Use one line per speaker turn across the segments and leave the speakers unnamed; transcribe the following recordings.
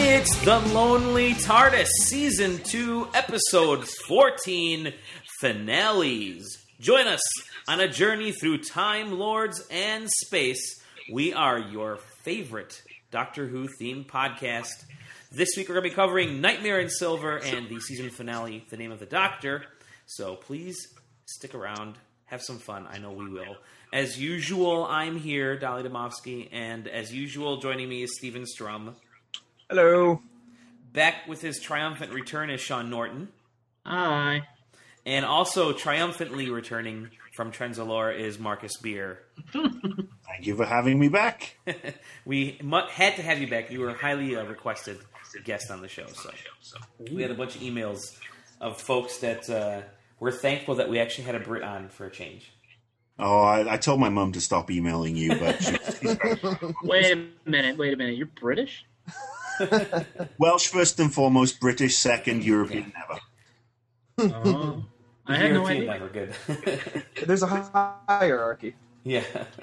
It's The Lonely TARDIS, Season 2, Episode 14, Finales. Join us on a journey through Time Lords and space. We are your favorite Doctor Who-themed podcast. This week we're going to be covering Nightmare in Silver and the season finale, The Name of the Doctor. So please stick around, have some fun. I know we will. As usual, I'm here, Dolly Domofsky, and as usual, joining me is Stephen Strum.
Hello.
Back with his triumphant return is Sean Norton.
Hi.
And also triumphantly returning from Trenzalore is Marcus Beer.
Thank you for having me back.
We had to have you back. You were a highly requested guest on the show. So we had a bunch of emails of folks that were thankful that we actually had a Brit on for a change.
Oh, I told my mum to stop emailing you, but
Wait a minute. You're British?
Welsh first and foremost, British second, European never.
Oh. I had no
European
idea.
never good.
There's a hierarchy.
Yeah.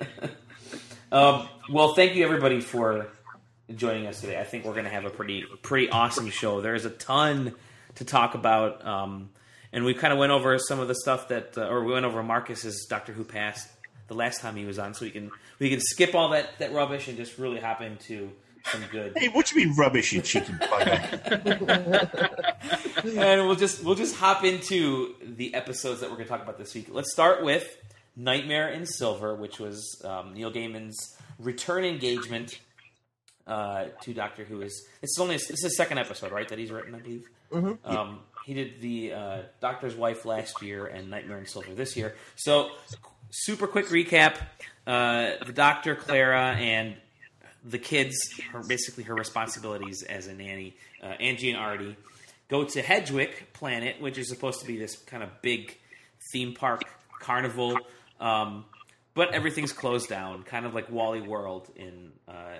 Well, thank you everybody for joining us today. I think we're going to have a pretty awesome show. There's a ton to talk about, and we kind of went over some of the stuff or we went over Marcus's Doctor Who past the last time he was on, so we can skip all that rubbish and just really hop into some good.
Hey, what do you mean rubbish, you cheeky bugger?
And we'll just hop into the episodes that we're going to talk about this week. Let's start with Nightmare in Silver, which was Neil Gaiman's return engagement to Doctor Who. This is the second episode, right, that he's written, I believe. Mm-hmm. He did the Doctor's Wife last year and Nightmare in Silver this year. So, super quick recap: the Doctor, Clara, and the kids, basically her responsibilities as a nanny, Angie and Artie, go to Hedgewick Planet, which is supposed to be this kind of big theme park carnival, but everything's closed down, kind of like Wally World in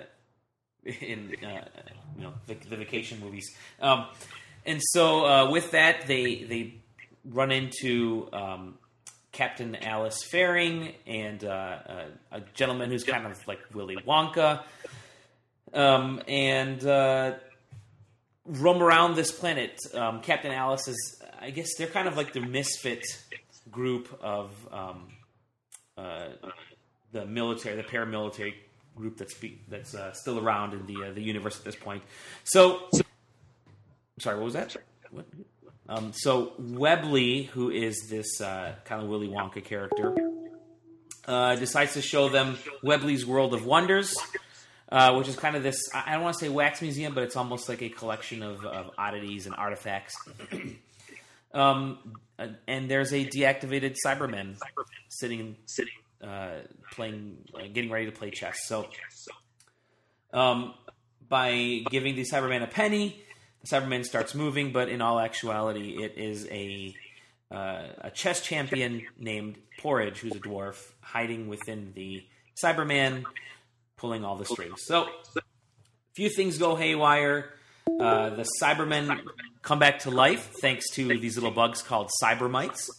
the vacation movies. And so with that, they run into Captain Alice Faring and a gentleman who's kind of like Willy Wonka, and roam around this planet. Captain Alice is, I guess, they're kind of like the misfit group of the military, the paramilitary group that's still around in the universe at this point. So, sorry, what was that? What? So Webley, who is this kind of Willy Wonka character, decides to show them Webley's World of Wonders, which is kind of this, I don't want to say wax museum, but it's almost like a collection of oddities and artifacts. And there's a deactivated Cyberman sitting, playing, getting ready to play chess. So, by giving the Cyberman a penny, the Cyberman starts moving, but in all actuality, it is a chess champion named Porridge, who's a dwarf, hiding within the Cyberman, pulling all the strings. So, a few things go haywire. The Cybermen come back to life thanks to these little bugs called Cybermites.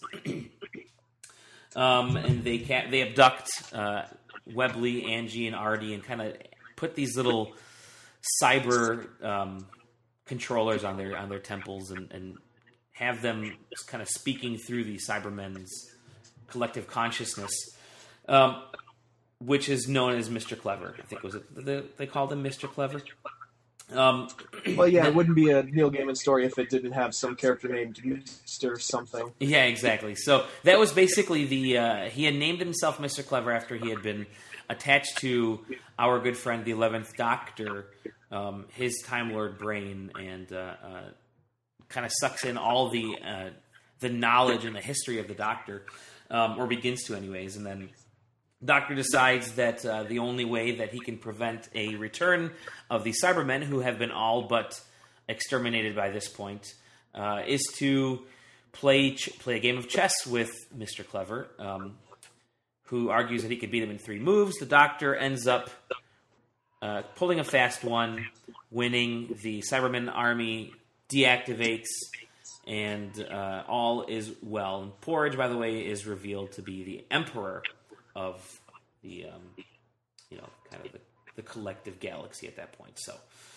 And they abduct Webley, Angie, and Artie and kind of put these little cyber controllers on their temples and have them kind of speaking through the Cybermen's collective consciousness, which is known as Mr. Clever. I think they called him Mr. Clever.
Well, yeah, it wouldn't be a Neil Gaiman story if it didn't have some character named Mr. something.
Yeah, exactly. So that was basically he had named himself Mr. Clever after he had been attached to our good friend, the 11th Doctor, his Time Lord brain, and kind of sucks in all the knowledge and the history of the Doctor, or begins to anyways, and then Doctor decides that the only way that he can prevent a return of the Cybermen, who have been all but exterminated by this point, is to play a game of chess with Mr. Clever, who argues that he could beat him in 3 moves. The Doctor ends up pulling a fast one, winning. The Cybermen army deactivates, and all is well. And Porridge, by the way, is revealed to be the Emperor of the, kind of the collective galaxy at that point. So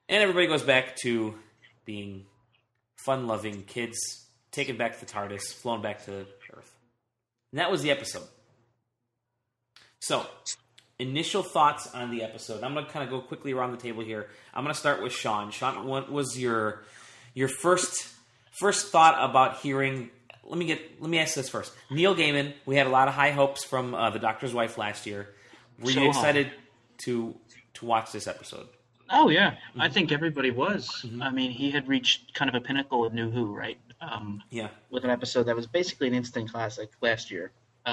And everybody goes back to being fun-loving kids, taken back to the TARDIS, flown back to Earth. And that was the episode. So, initial thoughts on the episode. I'm going to kind of go quickly around the table here. I'm going to start with Sean. Sean, what was your first thought about hearing? Let me ask this first. Neil Gaiman. We had a lot of high hopes from The Doctor's Wife last year. Were you excited to watch this episode?
Oh yeah, I think everybody was. I mean, he had reached kind of a pinnacle of New Who, right? With an episode that was basically an instant classic last year.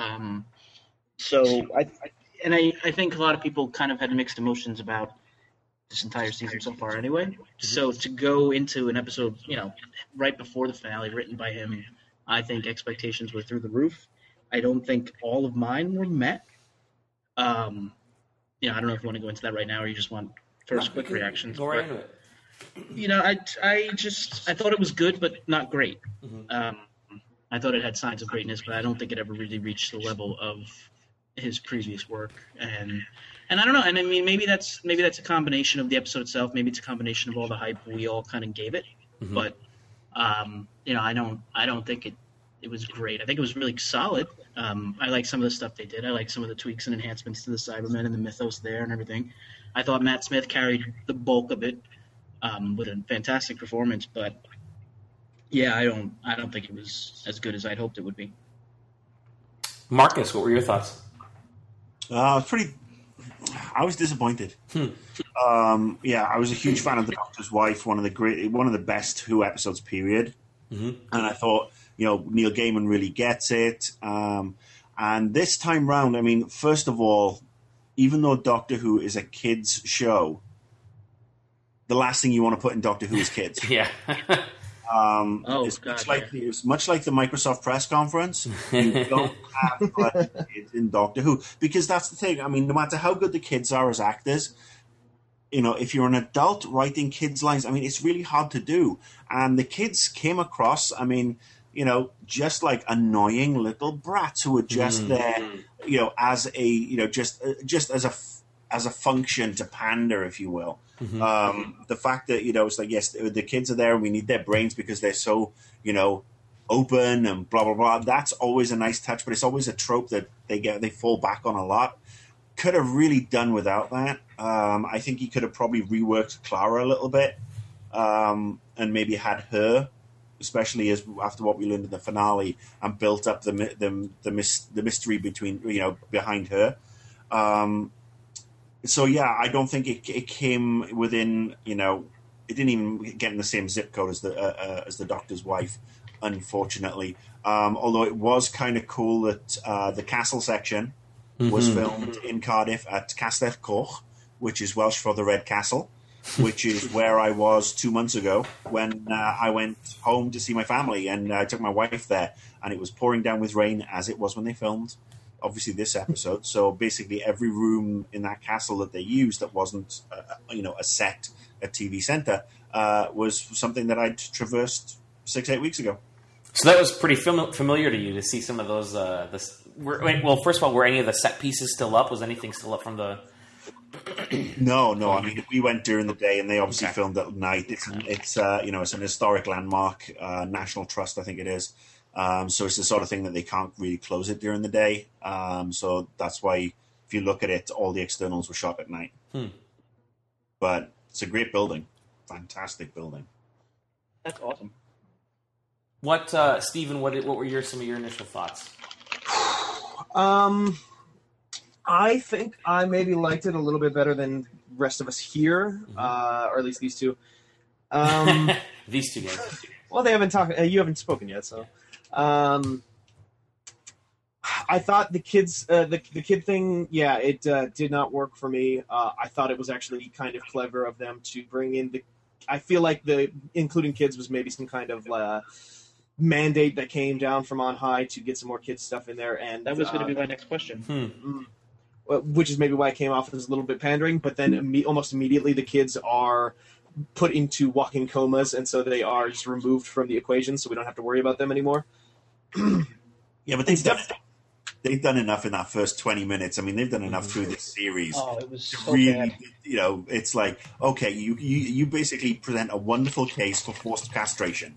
So I think a lot of people kind of had mixed emotions about this entire season so far anyway. So to go into an episode, right before the finale, written by him, I think expectations were through the roof. I don't think all of mine were met. I don't know if you want to go into that right now or you just want first quick reactions.
Go right into it.
I thought it was good, but not great. I thought it had signs of greatness, but I don't think it ever really reached the level of his previous work. And I don't know. And I mean, maybe that's a combination of the episode itself. Maybe it's a combination of all the hype we all kind of gave it. But I don't think it was great. I think it was really solid. I like some of the stuff they did. I like some of the tweaks and enhancements to the Cybermen and the mythos there and everything. I thought Matt Smith carried the bulk of it with a fantastic performance. But yeah, I don't think it was as good as I'd hoped it would be.
Marcus, what were your thoughts?
I was disappointed. I was a huge fan of The Doctor's Wife, one of the best Who episodes, period. And I thought, Neil Gaiman really gets it. And this time round, I mean, first of all, even though Doctor Who is a kids' show, the last thing you want to put in Doctor Who is kids.
Yeah.
It's much like the Microsoft press conference. You don't have kids in Doctor Who, because that's the thing. I mean, no matter how good the kids are as actors, if you're an adult writing kids' lines, I mean, it's really hard to do. And the kids came across, I mean, just like annoying little brats who were just there, as a, just as a function to pander, if you will. The fact that, it's like, yes, the kids are there and we need their brains because they're so, open and blah, blah, blah. That's always a nice touch, but it's always a trope that they fall back on a lot. Could have really done without that. I think he could have probably reworked Clara a little bit and maybe had her, especially after what we learned in the finale, and built up the mystery behind her. So yeah, I don't think it came within, it didn't even get in the same zip code as the Doctor's Wife, unfortunately. Although it was kind of cool that the castle section was filmed in Cardiff at Castell Coch, which is Welsh for the Red Castle, which is where I was 2 months ago when I went home to see my family, and I took my wife there, and it was pouring down with rain as it was when they filmed, obviously, this episode. So basically every room in that castle that they used that wasn't, a set, a TV centre, was something that I'd traversed 6-8 weeks ago.
So that was pretty familiar to you to see some of those. Well, first of all, were any of the set pieces still up? Was anything still up from the?
No. I mean, we went during the day, and they obviously filmed at night. It's it's an historic landmark, National Trust, I think it is. So it's the sort of thing that they can't really close it during the day. So that's why, if you look at it, all the externals were shot at night. But it's a great building, fantastic building.
That's awesome.
What, Stephen? What were some of your initial thoughts?
I think I maybe liked it a little bit better than the rest of us here, or at least these two.
These two guys.
Well, they haven't talked. You haven't spoken yet, so. I thought the kids, the kid thing, it did not work for me. I thought it was actually kind of clever of them to bring in I feel like including kids was maybe some kind of mandate that came down from on high to get some more kids stuff in there, and
that was going to be my next question.
Which is maybe why it came off as a little bit pandering. But then almost immediately the kids are put into walking comas, and so they are just removed from the equation, so we don't have to worry about them anymore.
Yeah, but they've done it. they've done enough in that first 20 minutes. I mean, they've done enough through this series.
Oh, it was
to
so
really,
bad.
you know, it's like, okay, you basically present a wonderful case for forced castration.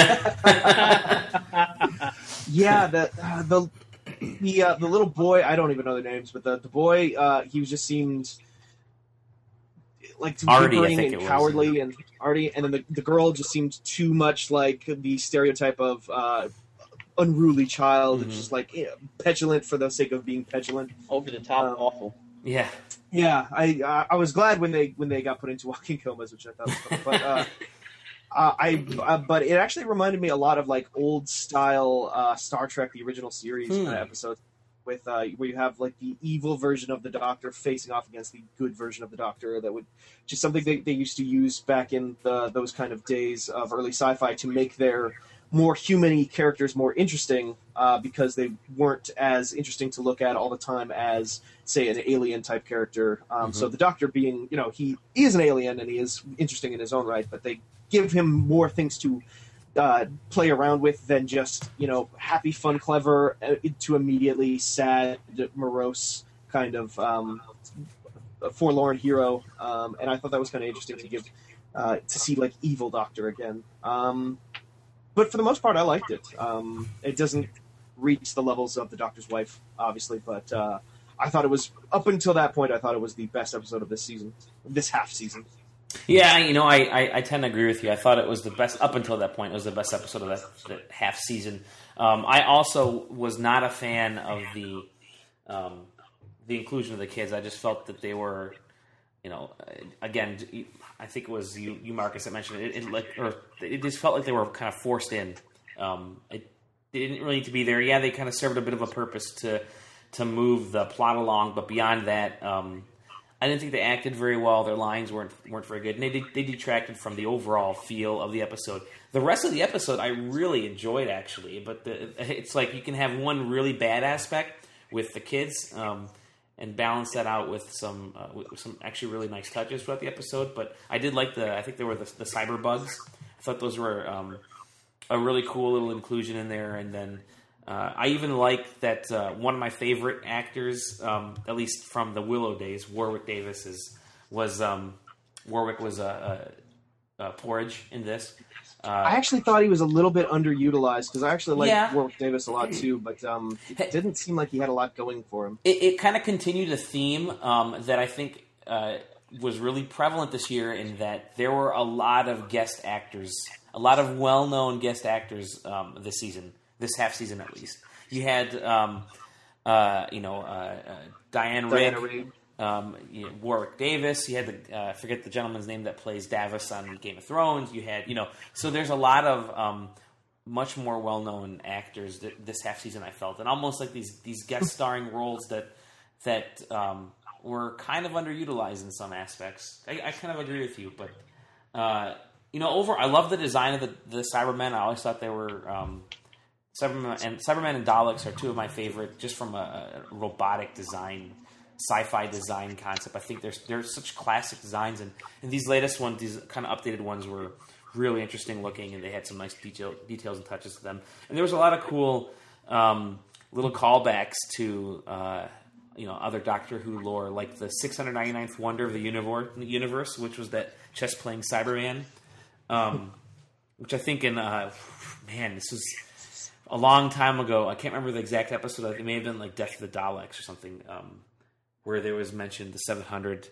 Yeah, the little boy, I don't even know their names, but the boy, he just seemed like
Artie, I
bickering
think
and
it was.
cowardly, and Artie, and then the girl just seemed too much like the stereotype of unruly child,
Mm-hmm.
just like petulant for the sake of being petulant.
Over the top, awful.
Yeah.
Yeah, I was glad when they got put into walking comas, which I thought was fun. But but it actually reminded me a lot of like old style Star Trek, the original series kind of episodes, with where you have like the evil version of the Doctor facing off against the good version of the Doctor. That would just something they used to use back in those kind of days of early sci-fi to make their more human-y characters more interesting, because they weren't as interesting to look at all the time as, say, an alien type character. So the Doctor being, he is an alien and he is interesting in his own right, but they give him more things to play around with than just, happy, fun, clever, to immediately sad, morose kind of forlorn hero. And I thought that was kind of interesting to give to see like evil Doctor again. But for the most part, I liked it. It doesn't reach the levels of the Doctor's Wife, obviously, but I thought it was, up until that point, I thought it was the best episode of this season, this half season.
Yeah, I tend to agree with you. I thought it was the best, up until that point, it was the best episode of that half season. I also was not a fan of the inclusion of the kids. I just felt that they were, again, I think it was you Marcus, that mentioned it. It just felt like they were kind of forced in. They didn't really need to be there. Yeah, they kind of served a bit of a purpose to move the plot along, but beyond that, I didn't think they acted very well. Their lines weren't very good, and they detracted from the overall feel of the episode. The rest of the episode I really enjoyed, actually, but it's like you can have one really bad aspect with the kids, and balance that out with some actually really nice touches throughout the episode. But I did like I think there were the cyber bugs. I thought those were a really cool little inclusion in there. And then I even like that one of my favorite actors, at least from the Willow days, Warwick Davis was Porridge in this.
I actually thought he was a little bit underutilized, because I actually like Warwick Davis a lot too, but it didn't seem like he had a lot going for him.
It kind of continued a theme that I think was really prevalent this year, in that there were a lot of guest actors, a lot of well-known guest actors this season, this half season at least. You had Diane Rigg. Warwick Davis. You had I forget the gentleman's name that plays Davos on Game of Thrones. You had, so there's a lot of much more well-known actors this half season, I felt, and almost like these guest starring roles that were kind of underutilized in some aspects. I kind of agree with you, but I love the design of the Cybermen. I always thought they were Cybermen and Daleks are two of my favorite, just from a robotic design, sci-fi design concept. I think they're such classic designs, and these latest ones, these kind of updated ones, were really interesting looking, and they had some nice details and touches to them. And there was a lot of cool little callbacks to other Doctor Who lore, like the 699th Wonder of the Universe, which was that chess-playing Cyberman, which I think this was a long time ago. I can't remember the exact episode. It may have been like Death of the Daleks or something, where there was mentioned the 700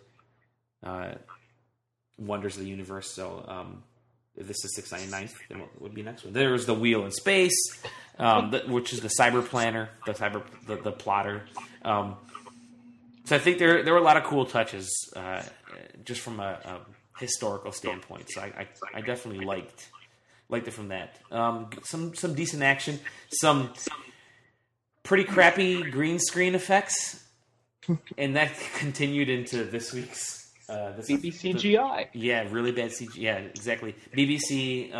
Wonders of the Universe. So if this is 699th, then what would be next one? There was the Wheel in Space, which is the Cyber Planner, the plotter. So I think there were a lot of cool touches, just from a historical standpoint. So I definitely liked it from that. Some decent action, some pretty crappy green screen effects. And that continued into this week's
BBC CGI.
Yeah, really bad CGI. Yeah, exactly. BBC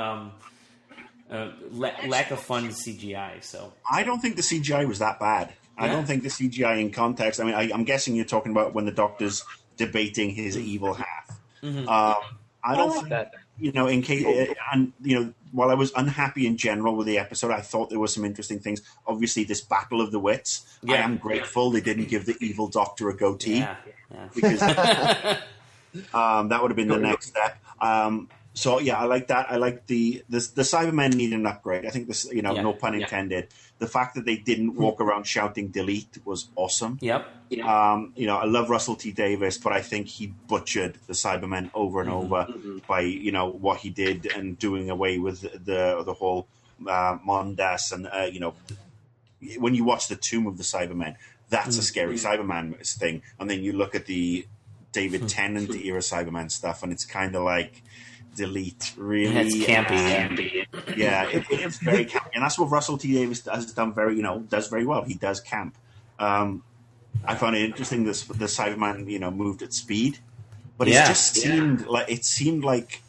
lack of fun CGI. So
I don't think the CGI was that bad. I don't think the CGI in context. I mean, I'm guessing you're talking about when the Doctor's debating his evil half.
Mm-hmm.
I don't
like
think
that.
in case, and while I was unhappy in general with the episode, I thought there were some interesting things. Obviously, this Battle of the Wits. Yeah. I am grateful they didn't give the evil Doctor a goatee. Yeah. Because that would have been the next step. So yeah, I like that. I like the Cybermen need an upgrade. I think this, no pun intended. The fact that they didn't walk around shouting "delete" was awesome.
Yep.
I love Russell T Davies, but I think he butchered the Cybermen over and over by what he did and doing away with the whole Mondas and when you watch the Tomb of the Cybermen, that's a scary Cyberman thing, and then you look at the David Tennant era Cyberman stuff, and it's kind of like. Delete, really.
It's campy.
Yeah, it's very campy, and that's what Russell T Davies has done does very well. He does camp. I found it interesting the Cyberman moved at speed, but it just seemed like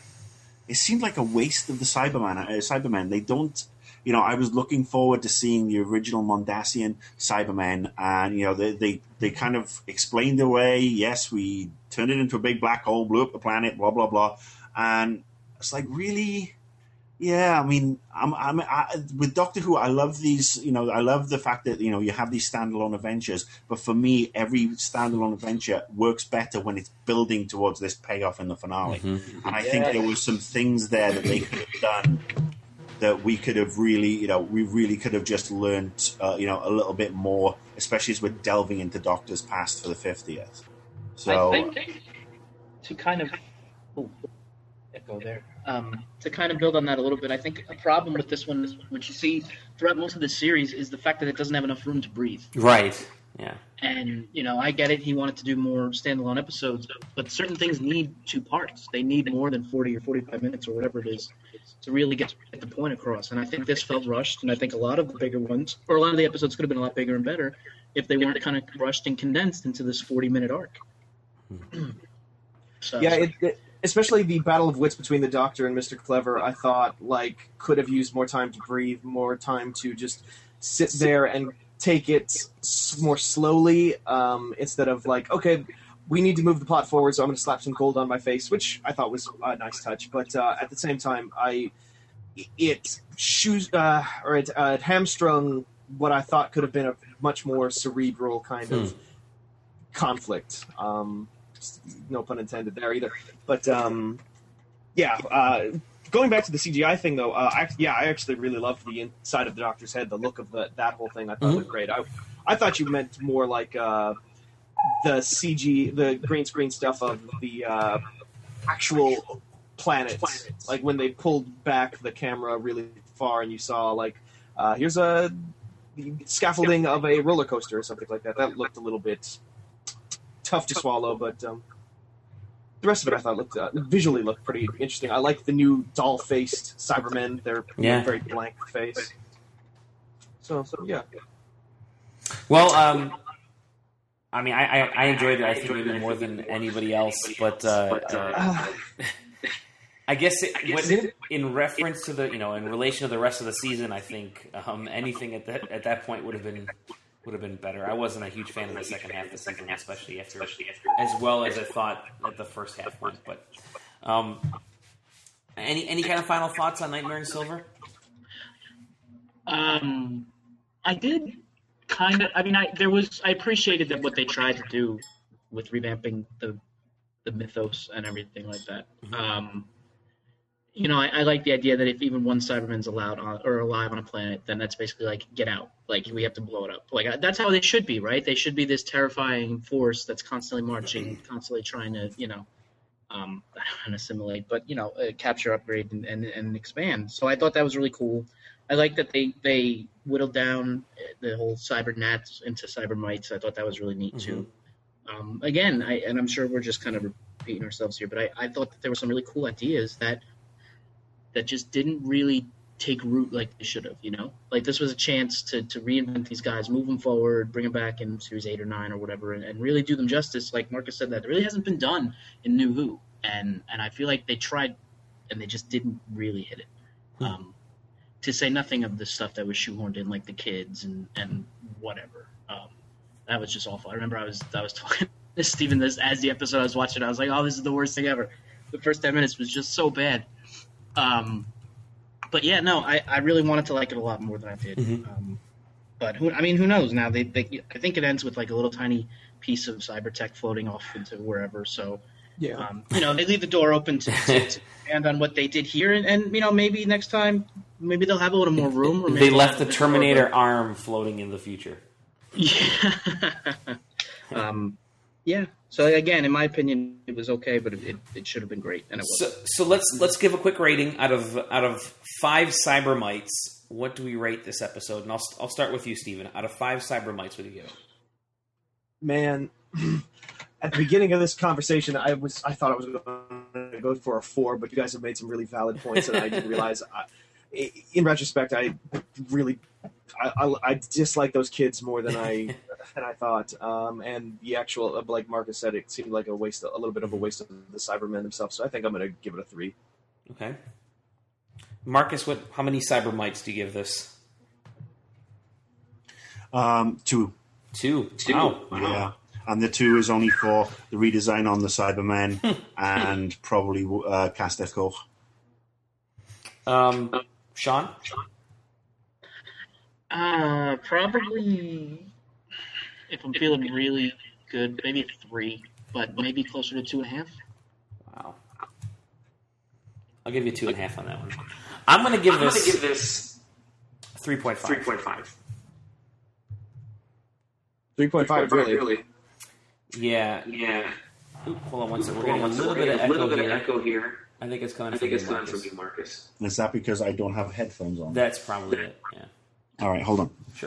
a waste of the Cybermen. They don't. I was looking forward to seeing the original Mondasian Cybermen, and they kind of explained away. Yes, we turned it into a big black hole, blew up the planet, blah blah blah. And it's like, really? Yeah, I mean, with Doctor Who, I love these, I love the fact that, you have these standalone adventures. But for me, every standalone adventure works better when it's building towards this payoff in the finale. And I think there were some things there that they could have done that we could have really, we really could have just learned, a little bit more, especially as we're delving into Doctor's past for the 50th. So,
I think to kind of... echo there. To kind of build on that a little bit, I think a problem with this one is what you see throughout most of the series is the fact that it doesn't have enough room to breathe.
Right. Yeah.
And, I get it. He wanted to do more standalone episodes, but certain things need 2 parts. They need more than 40 or 45 minutes or whatever it is to really get the point across. And I think this felt rushed, and I think a lot of the bigger ones, or a lot of the episodes could have been a lot bigger and better if they weren't kind of rushed and condensed into this 40-minute arc.
Especially the battle of wits between the Doctor and Mr. Clever, I thought could have used more time to breathe, more time to just sit there and take it more slowly instead of okay, we need to move the plot forward, so I'm going to slap some gold on my face, which I thought was a nice touch. But at the same time, it hamstrung what I thought could have been a much more cerebral kind of conflict. No pun intended there either. But, going back to the CGI thing, though, I actually really loved the inside of the Doctor's head, the look of that whole thing. I thought looked great. I thought you meant more like the CG, the green screen stuff of the actual planets. Like when they pulled back the camera really far and you saw, here's a scaffolding of a roller coaster or something like that. That looked a little bit tough to swallow, but the rest of it I thought visually looked pretty interesting. I like the new doll-faced Cybermen. They're very blank face. So yeah.
Well, I mean, I enjoyed it. I think maybe more than anybody else, but I guess in reference to in relation to the rest of the season, I think anything at that point would have been better. I wasn't a huge fan of the second half of the season, especially after as well as I thought that the first half went. But any kind of final thoughts on Nightmare in Silver?
I did kind of. I mean, I appreciated that what they tried to do with revamping the mythos and everything like that. I like the idea that if even one Cyberman's alive on a planet, then that's basically get out. We have to blow it up. That's how they should be, right? They should be this terrifying force that's constantly marching, constantly trying to, I don't want to assimilate, but capture, upgrade, and expand. So I thought that was really cool. I like that they whittled down the whole Cybernats into Cybermites. I thought that was really neat too. Again, and I'm sure we're just kind of repeating ourselves here, but I thought that there were some really cool ideas that just didn't really take root like they should have, This was a chance to reinvent these guys, move them forward, bring them back in Series 8 or 9 or whatever, and really do them justice. Like Marcus said, that really hasn't been done in New Who. And I feel like they tried, and they just didn't really hit it. To say nothing of the stuff that was shoehorned in, like the kids and whatever. That was just awful. I remember I was talking to Stephen as the episode I was watching. I was like, oh, this is the worst thing ever. The first 10 minutes was just so bad. But yeah, no, I really wanted to like it a lot more than I did. But who knows now? I think it ends with like a little tiny piece of cybertech floating off into wherever. So,
Yeah.
They leave the door open to expand on what they did here, and maybe next time, maybe they'll have a little more room. Or maybe
They
they'll
left
have
the
a bit more of
Terminator arm floating in the future.
Yeah. Yeah. So again, in my opinion, it was okay, but it should have been great, and it wasn't.
So let's give a quick rating out of 5 Cybermites. What do we rate this episode? And I'll start with you, Steven. Out of 5 Cybermites, what do you give it?
Man, at the beginning of this conversation, I thought I was going to go for a 4, but you guys have made some really valid points, and I didn't realize. In retrospect, I dislike those kids more than I thought. And the actual, like Marcus said, it seemed like a little bit of a waste of the Cybermen themselves. So I think I'm going to give it a 3.
Okay. Marcus, how many Cybermites do you give this?
2.
2. Wow.
Yeah. And the 2 is only for the redesign on the Cybermen and probably Castef Koch.
Sean?
Probably, if I'm feeling really good, maybe a 3, but maybe closer to 2.5.
Wow. I'll give you 2.5 on that one. I'm going to give this 3.5.
3.5, really?
Yeah. Oop, hold on one second. We're getting a little bit of echo here. I think it's coming from you, Marcus.
Is that because I don't have headphones on?
That's probably it, yeah.
All right, hold on.
Sure.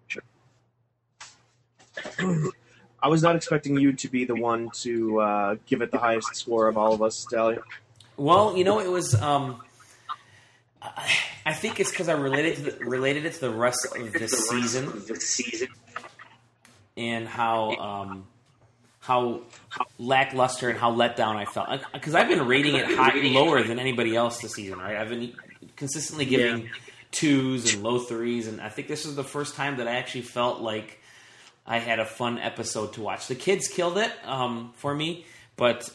I was not expecting you to be the one to give it the highest score of all of us, Stallion.
Well, it was. I think it's because I related it to the rest of this season, and how lackluster and how let down I felt. Because I've been rating it lower than anybody else this season, right? I've been consistently giving 2s and low 3s, and I think this was the first time that I actually felt like I had a fun episode to watch. The kids killed it for me, but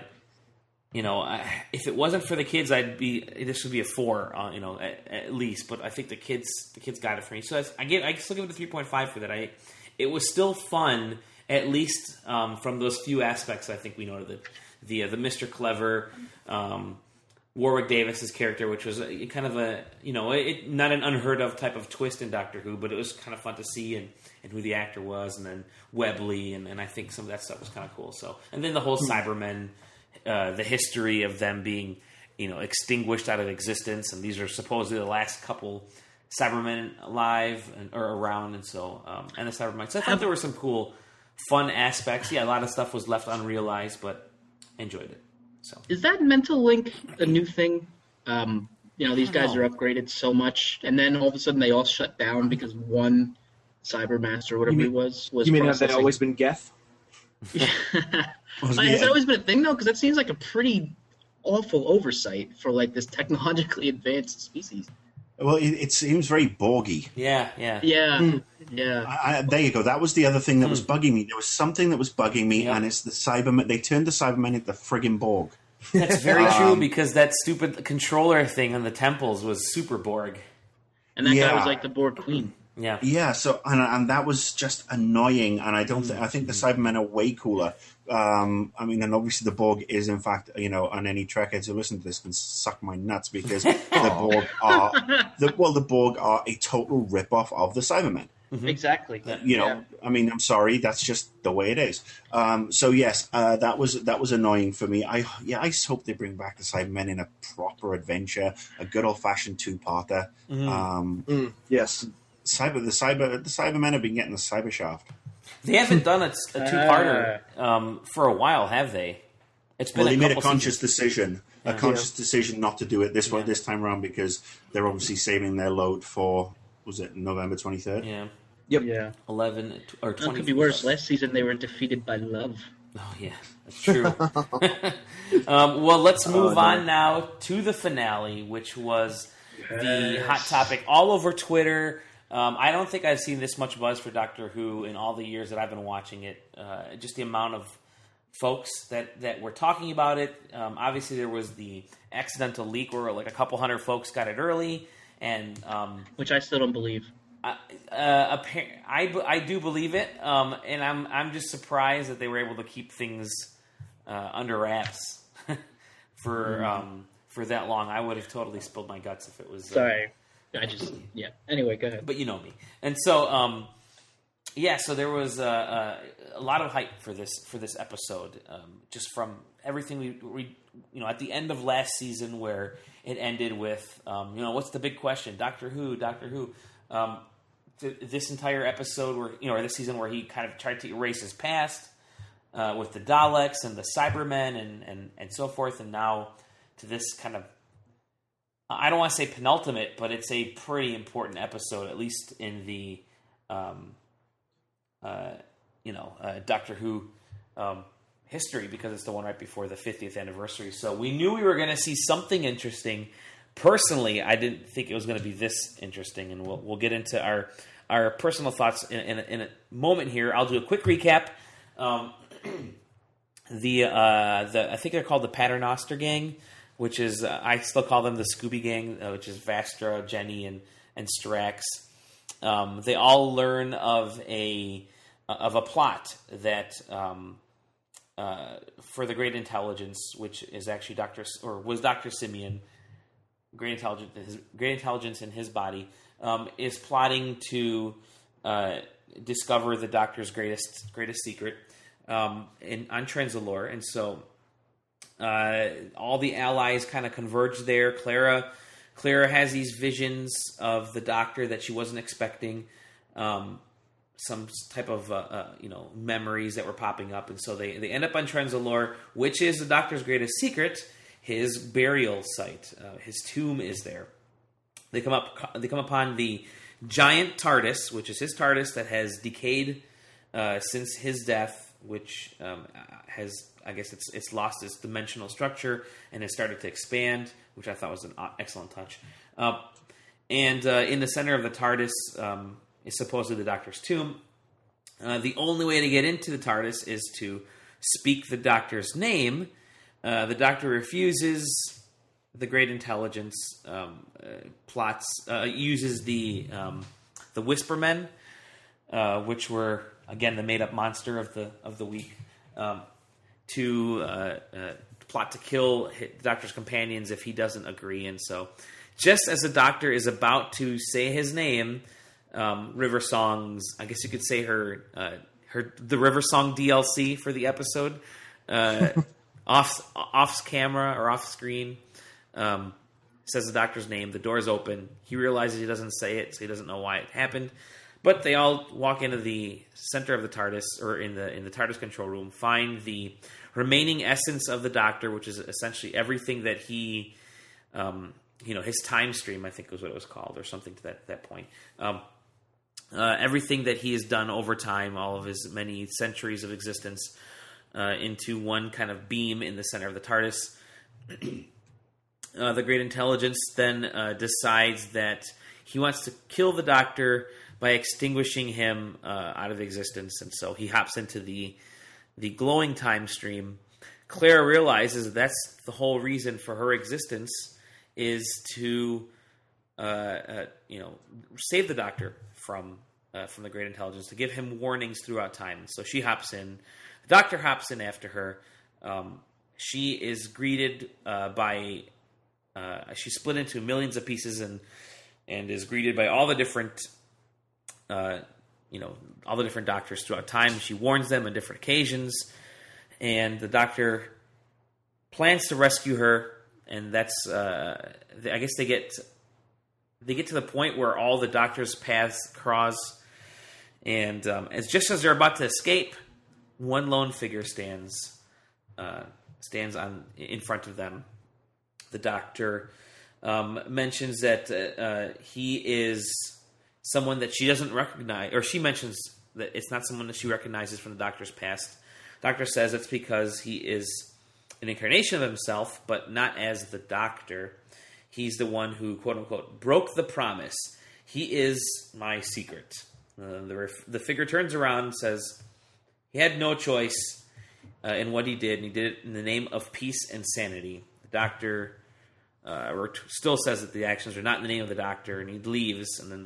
if it wasn't for the kids, this would be a 4, at least. But I think the kids got it for me. So I still give it a 3.5 for that. It was still fun, at least from those few aspects. I think we noted the Mr. Clever, Warwick Davis's character, which was kind of not an unheard of type of twist in Doctor Who, but it was kind of fun to see and who the actor was, and then Webley, and I think some of that stuff was kind of cool. So, and then the whole Cybermen, the history of them being, extinguished out of existence, and these are supposedly the last couple Cybermen alive or around, and so and the Cybermites. So I thought there were some cool, fun aspects. Yeah, a lot of stuff was left unrealized, but enjoyed it. So
is that mental link a new thing? These guys are upgraded so much, and then all of a sudden they all shut down because one Cybermaster, or whatever he was.
You mean have they always been Geth?
Has that always been a thing though? Because that seems like a pretty awful oversight for like this technologically advanced species.
Well, it seems very Borgy.
Yeah.
There you go. That was the other thing that was bugging me. There was something that was bugging me, and it's the Cybermen. They turned the Cybermen into the friggin' Borg.
That's very true, because that stupid controller thing on the temples was super Borg.
And that guy was like the Borg Queen.
Yeah.
Yeah, so and that was just annoying, and I think the Cybermen are way cooler. And obviously the Borg is, in fact, and any Trekheads who listen to this can suck my nuts, because the Borg are a total rip-off of the Cybermen.
Mm-hmm. Exactly.
I'm sorry, that's just the way it is. So yes, that was annoying for me. I just hope they bring back the Cybermen in a proper adventure, a good old-fashioned 2-parter.
Yes.
The Cybermen have been getting the Cyber Shaft.
They haven't done a 2-parter for a while, have they? It's been
they made a conscious decision not to do it this time around, because they're obviously saving their load for, was it November 23rd?
Yeah.
Yep.
Yeah.
11 or 20.
It could be worse. Last season they were defeated by love.
Oh yeah, that's true. Well, let's move on now to the finale, which was the hot topic all over Twitter. I don't think I've seen this much buzz for Doctor Who in all the years that I've been watching it. Just the amount of folks that were talking about it. Obviously, there was the accidental leak where like a couple hundred folks got it early, and
which I still don't believe.
I do believe it, and I'm just surprised that they were able to keep things under wraps for that long. I would have totally spilled my guts if it was.
Sorry, Anyway, go ahead.
But you know me, and so so there was a lot of hype for this episode, just from everything we at the end of last season where it ended with what's the big question? Doctor Who. This entire episode or this season where he kind of tried to erase his past with the Daleks and the Cybermen and so forth, and now to this kind of, I don't want to say penultimate, but it's a pretty important episode, at least in the Doctor Who history, because it's the one right before the 50th anniversary. So we knew we were going to see something interesting. Personally, I didn't think it was going to be this interesting, and we'll get into our personal thoughts in a moment here. I'll do a quick recap. I think they're called the Paternoster Gang, which is I still call them the Scooby Gang, which is Vastra, Jenny, and Strax. They all learn of a plot that for the Great Intelligence, which is actually Dr. Simeon. Great intelligence in his body is plotting to discover the Doctor's greatest secret on Trenzalore, and so all the allies kind of converge there. Clara has these visions of the Doctor that she wasn't expecting, some type of memories that were popping up, and so they end up on Trenzalore, which is the Doctor's greatest secret. His burial site, his tomb is there. They come upon the giant TARDIS, which is his TARDIS that has decayed since his death, which has, I guess, it's lost its dimensional structure and has started to expand, which I thought was an excellent touch. And in the center of the TARDIS is supposedly the Doctor's tomb. The only way to get into the TARDIS is to speak the Doctor's name. The Doctor refuses. The Great Intelligence uses the Whispermen, which were again the made-up monster of the week, to plot to kill the Doctor's companions if he doesn't agree. And so, just as the Doctor is about to say his name, River Song's, I guess you could say the River Song DLC for the episode. Off camera or off screen, says the Doctor's name. The door's open. He realizes he doesn't say it, so he doesn't know why it happened. But they all walk into the center of the TARDIS, or in the TARDIS control room, find the remaining essence of the Doctor, which is essentially everything that he, his time stream, I think was what it was called, or something to that point. Everything that he has done over time, all of his many centuries of existence, into one kind of beam in the center of the TARDIS. The Great Intelligence then decides that he wants to kill the Doctor by extinguishing him out of existence, and so he hops into the glowing time stream. Clara realizes that's the whole reason for her existence, is to save the Doctor from the Great Intelligence, to give him warnings throughout time. So she hops in. The Doctor hops in after her. She is greeted by... she's split into millions of pieces and is greeted by all the different... all the different Doctors throughout time. She warns them on different occasions. And the Doctor plans to rescue her. And that's... I guess they get to the point where all the Doctor's paths cross. And just as they're about to escape... one lone figure stands in front of them. The Doctor mentions that he is someone that she doesn't recognize, or she mentions that it's not someone that she recognizes from the Doctor's past. Doctor says it's because he is an incarnation of himself, but not as the Doctor. He's the one who, quote unquote, broke the promise. He is my secret. The figure turns around and says, he had no choice. in what he did, and he did it in the name of peace and sanity. The Doctor still says that the actions are not in the name of the Doctor, and he leaves, and then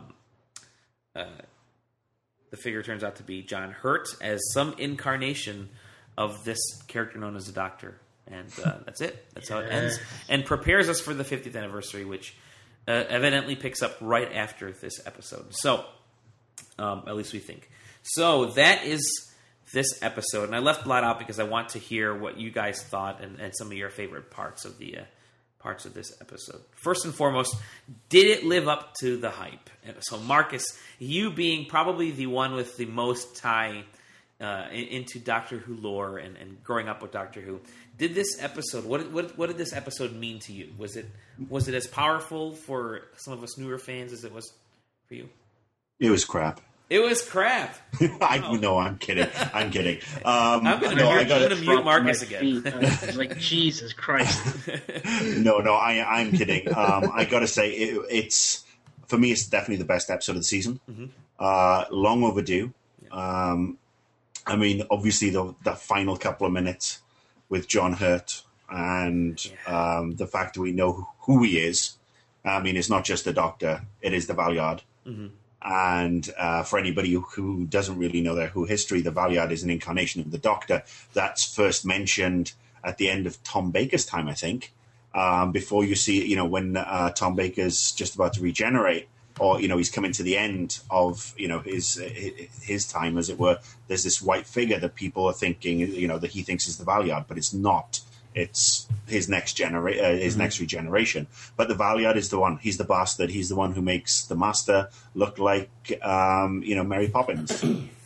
the figure turns out to be John Hurt as some incarnation of this character known as the Doctor. And that's it. That's how it ends. And prepares us for the 50th anniversary, which evidently picks up right after this episode. So, at least we think. So, that is this episode. And I left Blood out because I want to hear what you guys thought and some of your favorite parts of this episode. First and foremost, did it live up to the hype? So, Marcus, you being probably the one with the most tie into Doctor Who lore and growing up with Doctor Who, did this episode, what did this episode mean to you? Was it as powerful for some of us newer fans as it was for you?
It was crap.
It was crap.
No, I'm kidding. I'm kidding.
I'm going to mute Marcus again.
Like, Jesus Christ.
No, I'm kidding. I got to say, it's for me, it's definitely the best episode of the season. Mm-hmm. Long overdue. Yeah. I mean, obviously, the final couple of minutes with John Hurt and the fact that we know who he is. I mean, it's not just the Doctor; it is the Valeyard. Mm-hmm. And for anybody who doesn't really know their Who history, the Valeyard is an incarnation of the Doctor that's first mentioned at the end of Tom Baker's time, I think. Before you see, when Tom Baker's just about to regenerate, or he's coming to the end of his time, as it were. There's this white figure that people are thinking that he thinks is the Valeyard, but it's not. It's his next next regeneration. But the Valeyard is the one. He's the bastard. He's the one who makes the Master look like Mary Poppins.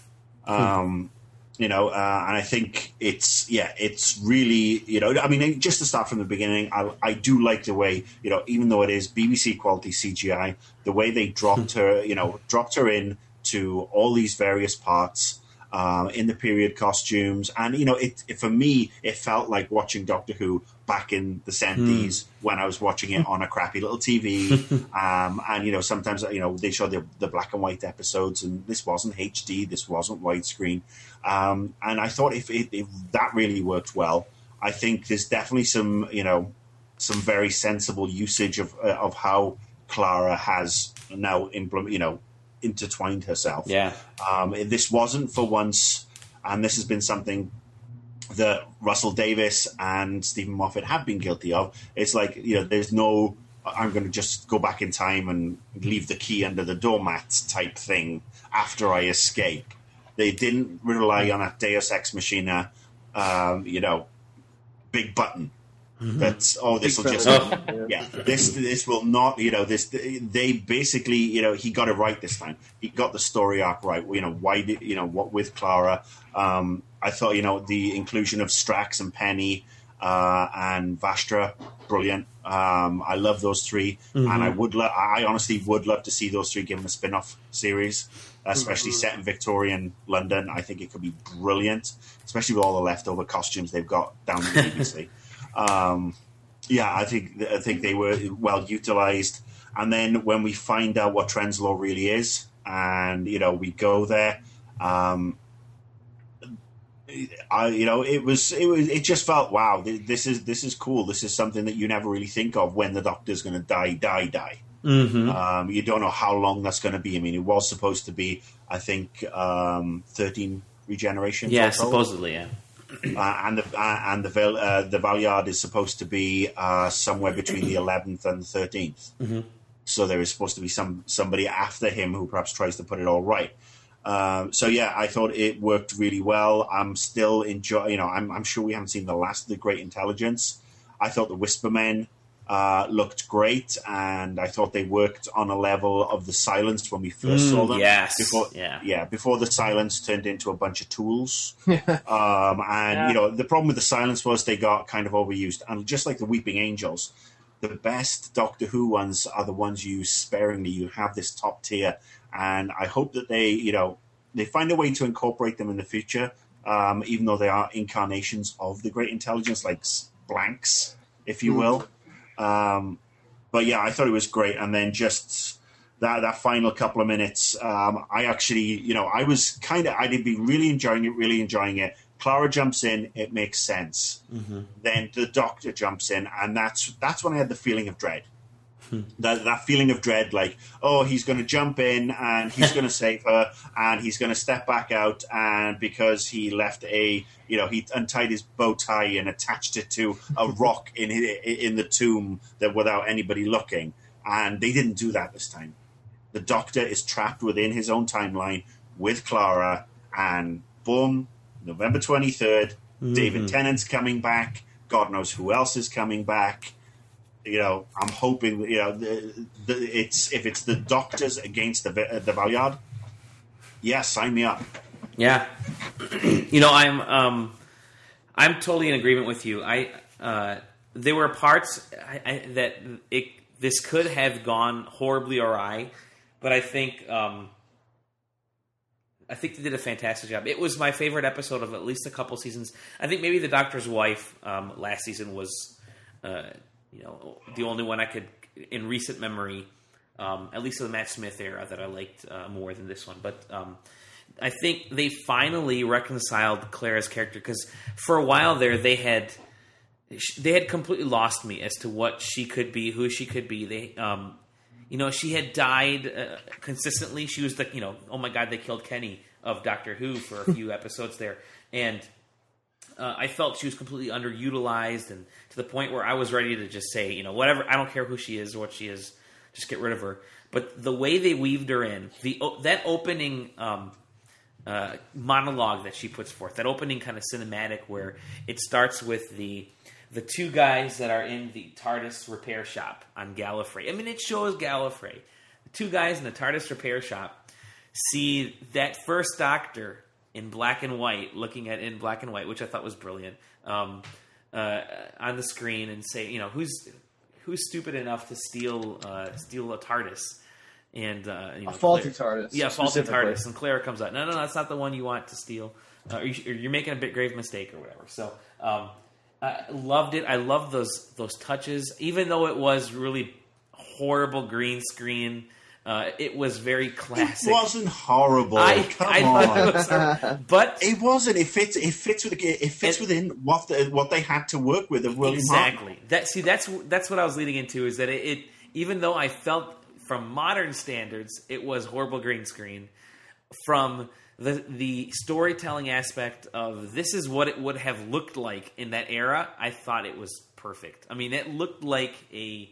And I think it's really, I mean, just to start from the beginning, I do like the way, even though it is BBC quality CGI, the way they dropped her in to all these various parts, in the period costumes. And, for me, it felt like watching Doctor Who back in the 70s when I was watching it on a crappy little TV. And, sometimes, they show the black and white episodes, and this wasn't HD, this wasn't widescreen. And I thought if that really worked well, I think there's definitely some very sensible usage of how Clara has now intertwined herself. Yeah. This wasn't for once, and this has been something that Russell Davies and Stephen Moffat have been guilty of. It's like, there's no, I'm going to just go back in time and leave the key under the doormat type thing after I escape. They didn't rely on a Deus Ex Machina, big button. Mm-hmm. This will just this will not, they basically, he got it right this time. He got the story arc right. Why did, what with Clara, I thought, the inclusion of Strax and Penny, and Vastra, brilliant. I love those three, and I honestly would love to see those three given a spin-off series, especially set in Victorian London. I think it could be brilliant, especially with all the leftover costumes they've got down the BBC. I think they were well utilized. And then when we find out what Trenzalore really is, and we go there, it just felt, wow, this is cool. This is something that you never really think of when the Doctor's going to die. Mm-hmm. You don't know how long that's going to be. I mean, it was supposed to be, I think, 13 regenerations.
Yeah, supposedly, yeah.
And the Valeyard is supposed to be somewhere between the 11th and the 13th. Mm-hmm. So there is supposed to be somebody after him who perhaps tries to put it all right. I thought it worked really well. I'm still enjoying. I'm sure we haven't seen the last of the Great Intelligence. I thought the Whispermen looked great, and I thought they worked on a level of the Silence when we first saw them.
Yes.
Before the Silence turned into a bunch of tools. The problem with the Silence was they got kind of overused, and just like the Weeping Angels, the best Doctor Who ones are the ones you use sparingly. You have this top tier, and I hope that they find a way to incorporate them in the future, even though they are incarnations of the Great Intelligence, like blanks, if you will. I thought it was great. And then just that final couple of minutes, I actually, I'd been really enjoying it. Clara jumps in, it makes sense.
Mm-hmm.
Then the Doctor jumps in, and that's when I had the feeling of dread. That feeling of dread, like, oh, he's going to jump in and he's going to save her, and he's going to step back out, and because he left he untied his bow tie and attached it to a rock in the tomb that without anybody looking, and they didn't do that this time. The Doctor is trapped within his own timeline with Clara, and boom, November 23rd, David Tennant's coming back. God knows who else is coming back. I'm hoping, if it's the Doctors against the Valeyard, yeah, sign me up.
Yeah, I'm totally in agreement with you. There were parts that this could have gone horribly awry, but I think they did a fantastic job. It was my favorite episode of at least a couple seasons. I think maybe The Doctor's Wife last season was. The only one I could, in recent memory, at least of the Matt Smith era, that I liked more than this one. But I think they finally reconciled Clara's character, because for a while there they had completely lost me as to what she could be, who she could be. She had died consistently. She was the, oh my God, they killed Kenny of Doctor Who for a few episodes there, and. I felt she was completely underutilized, and to the point where I was ready to just say, whatever, I don't care who she is or what she is, just get rid of her. But the way they weaved her in, that opening monologue that she puts forth, that opening kind of cinematic where it starts with the two guys that are in the TARDIS repair shop on Gallifrey. I mean, it shows Gallifrey. The two guys in the TARDIS repair shop see that first Doctor in black and white, in black and white, which I thought was brilliant, on the screen, and say, who's stupid enough to steal a TARDIS, and
a faulty TARDIS,
yeah, faulty TARDIS, and Clara comes out, no, that's not the one you want to steal, or you're making a bit grave mistake or whatever. So I loved it. I loved those touches, even though it was really horrible green screen. It was very classic.
It wasn't horrible. Come on.
But
it wasn't. It fits within what they had to work with of William
exactly. Hartnell. That's what I was leading into, is that it even though I felt from modern standards it was horrible green screen, from the storytelling aspect of this is what it would have looked like in that era, I thought it was perfect. I mean, it looked like a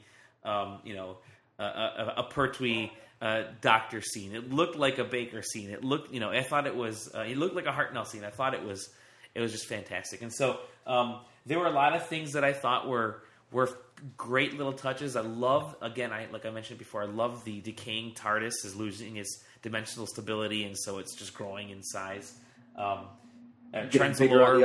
Pertwee Doctor scene. It looked like a Baker scene. It looked, I thought it was. It looked like a Hartnell scene. I thought it was just fantastic. And so there were a lot of things that I thought were great little touches. I love, again, like I mentioned before, I love the decaying TARDIS is losing its dimensional stability, and so it's just growing in size. Trenzalore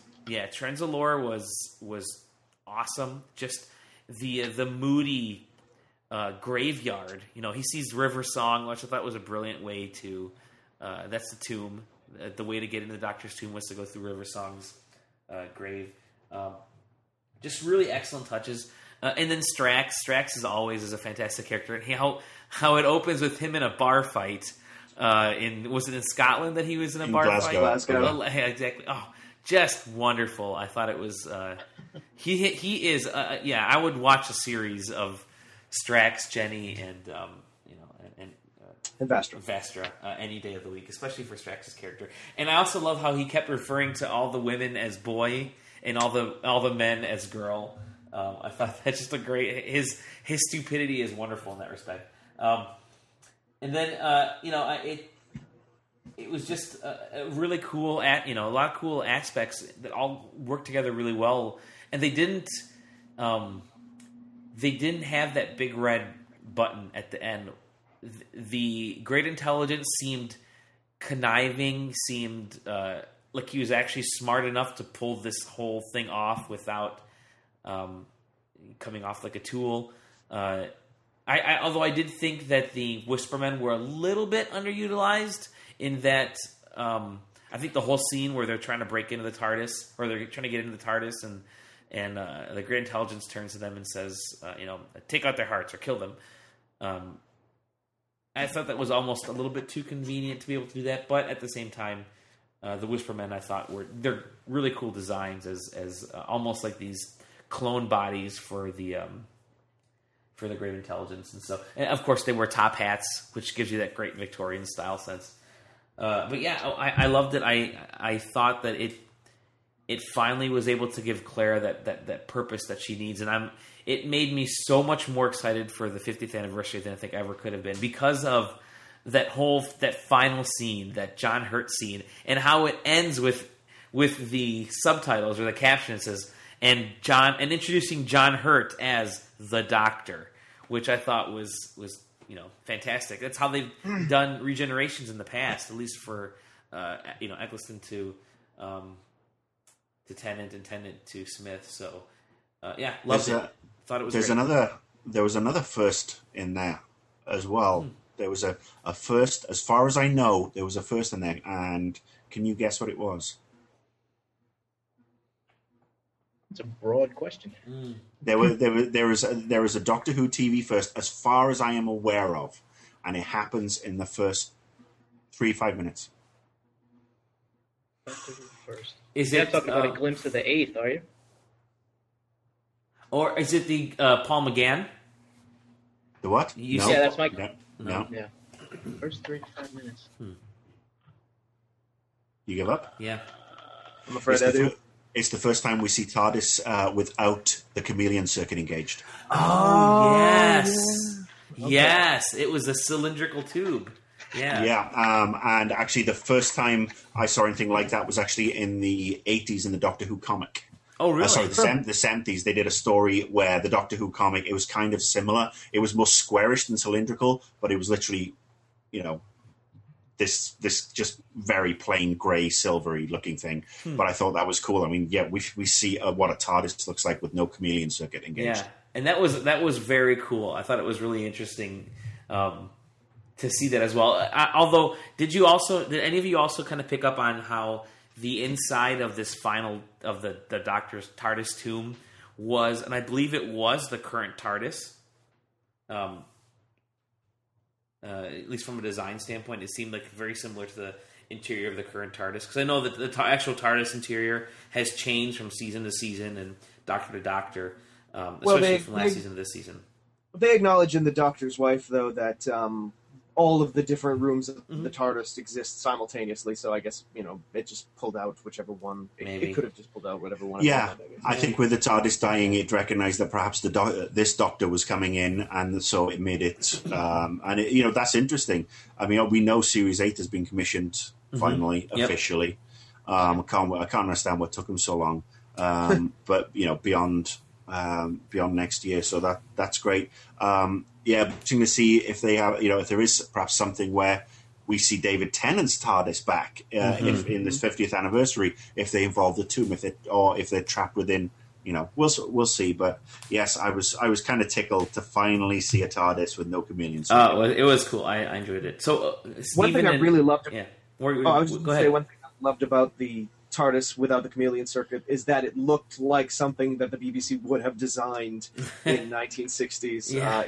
was awesome. Just the moody. Graveyard, he sees River Song, which I thought was a brilliant way to. That's the tomb. The way to get into the Doctor's tomb was to go through River Song's grave. Just really excellent touches. And then Strax. Strax is a fantastic character. And how it opens with him in a bar fight. Was it in Scotland that he was in a bar fight?
Glasgow.
Exactly. Oh, just wonderful. I thought it was. He is. I would watch a series of Strax, Jenny, and Vastra any day of the week, especially for Strax's character. And I also love how he kept referring to all the women as boy and all the men as girl. I thought that's just a great. His stupidity is wonderful in that respect. And then it was just a really cool a lot of cool aspects that all worked together really well, and they didn't have that big red button at the end. The Great Intelligence seemed conniving, seemed like he was actually smart enough to pull this whole thing off without coming off like a tool. Although I did think that the Whispermen were a little bit underutilized in that I think the whole scene where they're trying to break into the TARDIS, or they're trying to get into the TARDIS, and the Great Intelligence turns to them and says, take out their hearts or kill them. I thought that was almost a little bit too convenient to be able to do that, but at the same time, The Whispermen, I thought, they're really cool designs as almost like these clone bodies for the Great Intelligence. And so, and of course, they wear top hats, which gives you that great Victorian style sense. But yeah, I loved it. I thought that it finally was able to give Clara that purpose that she needs, and it made me so much more excited for the 50th anniversary than I think I ever could have been, because of that final scene, that John Hurt scene, and how it ends with the subtitles or the caption. It says, and introducing John Hurt as the Doctor, which I thought was fantastic. That's how they've done regenerations in the past, at least for Eccleston to Tennant and Tennant to Smith. So loved it. Thought it was great.
There was another first in there as well. There was a first, as far as I know, there was a first in there, and can you guess what it was?
It's a broad question.
There is a Doctor Who TV first, as far as I am aware of, and it happens in the first 3-5 minutes.
Doctor Who first.
Is
You're
it
talking about a glimpse of the 8th, are you?
Or is it the Paul McGann?
The what?
No.
Yeah, that's my...
No.
Yeah. First 3 to 5 minutes.
You give up?
Yeah.
I'm afraid I do.
It's the first time we see TARDIS without the chameleon circuit engaged.
Oh, yes. Okay. Yes, it was a cylindrical tube. Yeah.
Yeah, and actually the first time I saw anything like that was actually in the 80s in the Doctor Who comic.
Oh, really?
Sorry, the 70s, they did a story where the Doctor Who comic, it was kind of similar. It was more squarish than cylindrical, but it was literally, this just very plain grey, silvery looking thing. But I thought that was cool. I mean, yeah, we see what a TARDIS looks like with no chameleon circuit engaged.
Yeah, and that was very cool. I thought it was really interesting to see that as well. Although, did any of you also kind of pick up on how the inside of this of the Doctor's TARDIS tomb was, and I believe it was the current TARDIS. At least from a design standpoint, it seemed like very similar to the interior of the current TARDIS. Because I know that the actual TARDIS interior has changed from season to season and Doctor to Doctor, especially from last season to this season.
They acknowledge in The Doctor's Wife, though, that all of the different rooms of the TARDIS exist simultaneously, so I guess, it just pulled out whichever one. It could have just pulled out whatever one.
Yeah, I think with the TARDIS dying, it recognised that perhaps this Doctor was coming in, and so it made it... that's interesting. I mean, we know Series 8 has been commissioned, finally, officially. I can't understand what took them so long. But, beyond next year, so that's great. Interesting to see if they have, if there is perhaps something where we see David Tennant's TARDIS back in this 50th anniversary, if they involve the tomb, if they're trapped within, we'll see. But yes, I was kind of tickled to finally see a TARDIS with no chameleons.
Oh, it was cool. I enjoyed it. So
one thing I really loved.
Yeah.
I was just going to say one thing I loved about the TARDIS without the chameleon circuit is that it looked like something that the BBC would have designed in 1960s.
Yeah.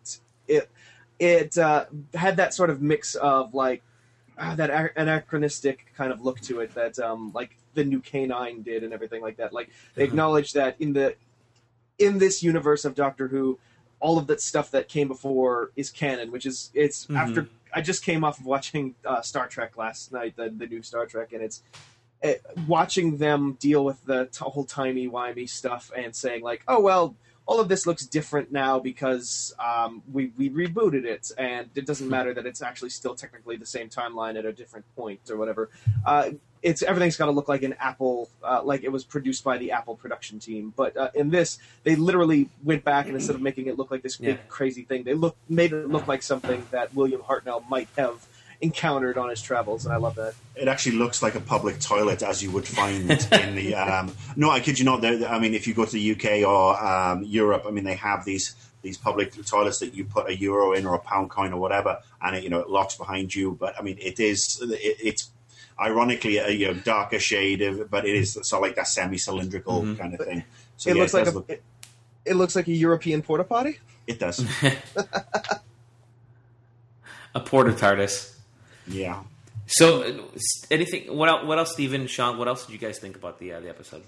It had that sort of mix of like that anachronistic kind of look to it that like the new K9 did and everything like that. Like they acknowledge that in this universe of Doctor Who, all of that stuff that came before is canon, which is after I just came off of watching Star Trek last night, the new Star Trek, and watching them deal with the whole timey-wimey stuff and saying like, oh, well, all of this looks different now because we rebooted it, and it doesn't matter that it's actually still technically the same timeline at a different point or whatever. Everything's got to look like an Apple, like it was produced by the Apple production team. But in this, they literally went back and instead of making it look like this big crazy thing, they made it look like something that William Hartnell might have encountered on his travels, and I love that.
It actually looks like a public toilet, as you would find in the... no, I kid you not. I mean, if you go to the UK or Europe, I mean, they have these public toilets that you put €1 in or a pound coin or whatever, and it locks behind you. But, I mean, it's ironically a darker shade, but it is sort of like that semi-cylindrical kind of thing. So,
it looks like a European porta potty?
It does.
A porta TARDIS.
Yeah.
So, anything? What else, Steven, Sean? What else did you guys think about the episode?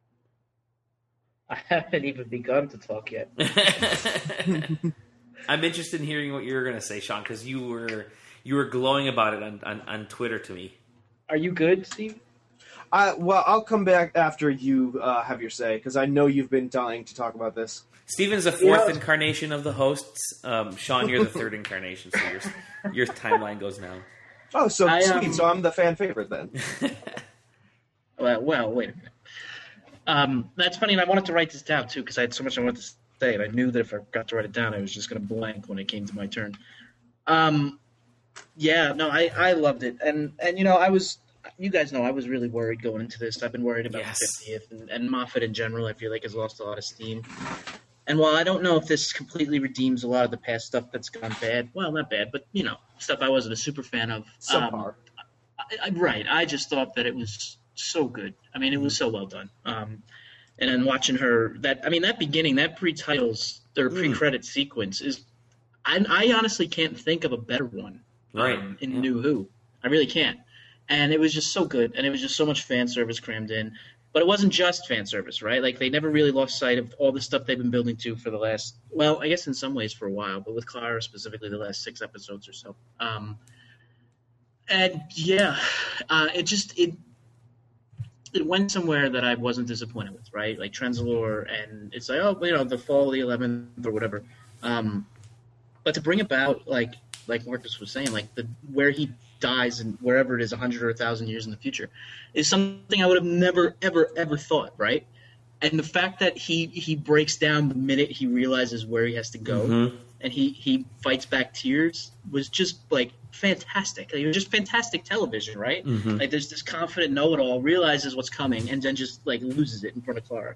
I haven't even begun to talk yet.
I'm interested in hearing what you're going to say, Sean, because you were glowing about it on Twitter to me.
Are you good, Steve?
Well, I'll come back after you have your say, because I know you've been dying to talk about this.
Steven's the fourth incarnation of the hosts. Sean, you're the third incarnation, so your timeline goes now.
Oh, so sweet. So I'm the fan favorite then.
Well, wait a minute. That's funny, and I wanted to write this down, too, because I had so much I wanted to say, and I knew that if I got to write it down, I was just going to blank when it came to my turn. Yeah, no, I loved it. And you know, you guys know I was really worried going into this. I've been worried about the 50th, and Moffat in general, I feel like, has lost a lot of steam. And while I don't know if this completely redeems a lot of the past stuff that's gone bad, well, not bad, but, you know, stuff I wasn't a super fan of.
Subpar.
Right. I just thought that it was so good. I mean, it was so well done. And then watching her, that beginning, that pre-titles, or pre-credit sequence is, I honestly can't think of a better one in New Who. I really can't. And it was just so good, and it was just so much fan service crammed in. But it wasn't just fan service, right? Like, they never really lost sight of all the stuff they've been building to for the last, well, I guess in some ways for a while, but with Clara specifically the last 6 episodes or so. And yeah, it went somewhere that I wasn't disappointed with, right? Like Trenzalore, and it's like, oh, you know, the fall of the 11th or whatever. But to bring about, like Marcus was saying, like where he dies and wherever it is, 100 or 1,000 years in the future, is something I would have never, ever, ever thought, right? And the fact that he breaks down the minute he realizes where he has to go, and he fights back tears was just, like, fantastic. Like, it was just fantastic television, right? Like, there's this confident know-it-all, realizes what's coming, and then just, like, loses it in front of Clara.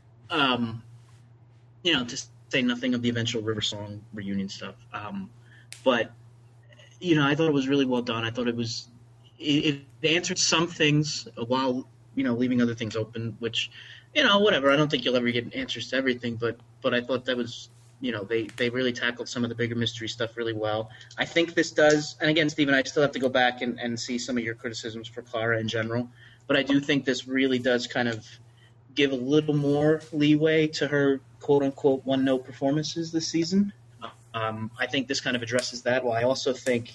You know, to say nothing of the eventual River Song reunion stuff. But, you know, I thought it was really well done. I thought it answered some things while, you know, leaving other things open, which, you know, whatever. I don't think you'll ever get answers to everything, but I thought that was, you know, they really tackled some of the bigger mystery stuff really well. I think this does, and again, Stephen, I still have to go back and see some of your criticisms for Clara in general, but I do think this really does kind of give a little more leeway to her quote-unquote one-note performances this season. I think this kind of addresses that. Well, I also think,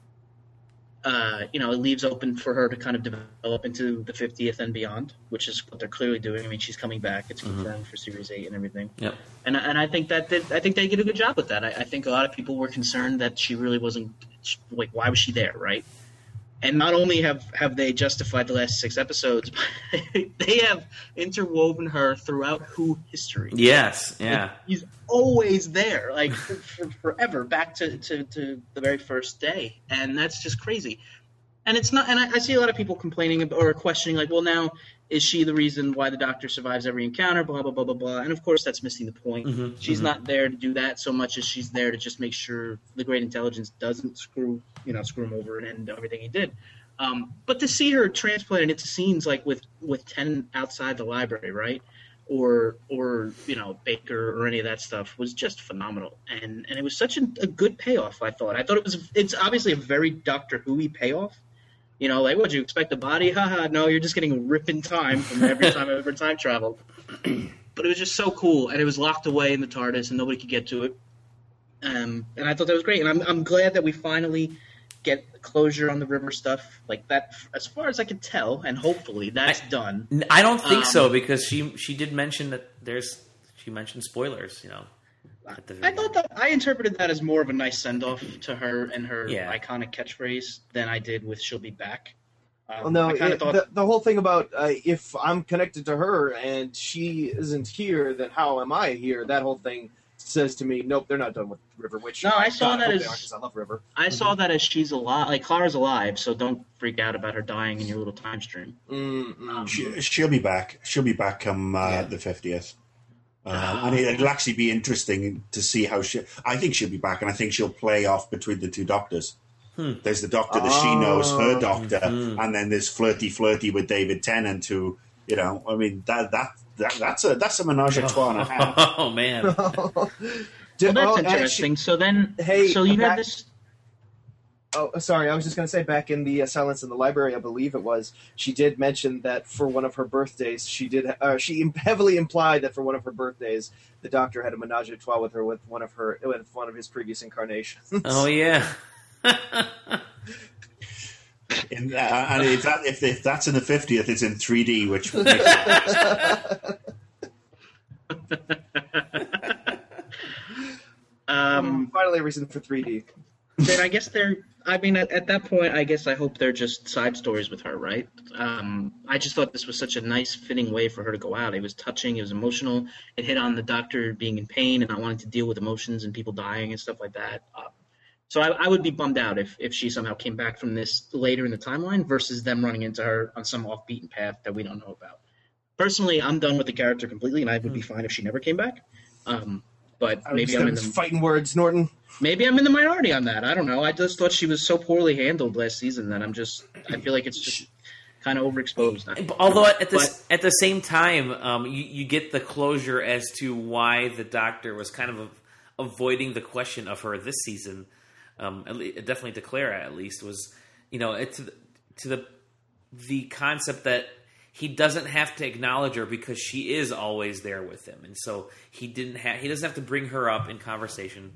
you know, it leaves open for her to kind of develop into the 50th and beyond, which is what they're clearly doing. I mean, she's coming back; it's confirmed for Series 8 and everything. Yep. And I think I think they did a good job with that. I think a lot of people were concerned that she really wasn't, like, why was she there, right? And not only have they justified the last 6 episodes, but they have interwoven her throughout Who history.
Yes, yeah.
Like, he's always there, like, for forever, back to the very first day. And that's just crazy. And it's not. And I see a lot of people complaining or questioning, like, well, now, is she the reason why the Doctor survives every encounter, blah, blah, blah, blah, blah. And, of course, that's missing the point. She's not there to do that so much as she's there to just make sure the Great Intelligence doesn't screw him over and end everything he did. But to see her transplanted into scenes like with 10 outside the library, right? Or you know, Baker or any of that stuff was just phenomenal. And it was such a good payoff, I thought. It's obviously a very Doctor Who-y payoff. You know, like, what'd you expect, a body? Haha, no, you're just getting a rip in time from every time I've ever time traveled. But it was just so cool, and it was locked away in the TARDIS, and nobody could get to it. And I thought that was great, and I'm glad that we finally get closure on the River stuff like that. As far as I can tell, and hopefully that's done.
I don't think so, because she did mention that she mentioned spoilers, you know.
I thought that I interpreted that as more of a nice send-off to her and her iconic catchphrase than I did with "she'll be back."
Well, no, the whole thing about if I'm connected to her and she isn't here, then how am I here? That whole thing says to me, nope, they're not done with River. Which
no, I saw that as
I love River.
I saw that as she's alive, like Clara's alive, so don't freak out about her dying in your little time stream.
She'll be back. She'll be back come the 50th. And it'll actually be interesting to see how I think she'll be back, and I think she'll play off between the 2 Doctors. There's the Doctor that she knows, her Doctor, and then there's flirty with David Tennant, who, you know, I mean, that's a menage a trois and a half.
Oh man,
well, that's interesting. So then, so you had this.
Oh, sorry. I was just going to say, back in the Silence in the Library, I believe it was, she did mention that for one of her birthdays, she heavily implied that for one of her birthdays, the Doctor had a menage a trois with her with one of his previous incarnations.
Oh yeah.
And if that's in the 50th, it's in 3D, which will make
Finally, a reason for 3D.
Then I guess at that point, I guess I hope they're just side stories with her, right? I just thought this was such a nice, fitting way for her to go out. It was touching. It was emotional. It hit on the Doctor being in pain and not wanting to deal with emotions and people dying and stuff like that. So I would be bummed out if she somehow came back from this later in the timeline versus them running into her on some off-beaten path that we don't know about. Personally, I'm done with the character completely, and I would be fine if she never came back. But maybe I'm in the
fighting words, Norton.
Maybe I'm in the minority on that. I don't know. I just thought she was so poorly handled last season that I feel like it's just kind of overexposed.
Although at the same time, you get the closure as to why the Doctor was kind of avoiding the question of her this season. Definitely to Clara, at least, was, to the concept that he doesn't have to acknowledge her because she is always there with him, and so he doesn't have to bring her up in conversation.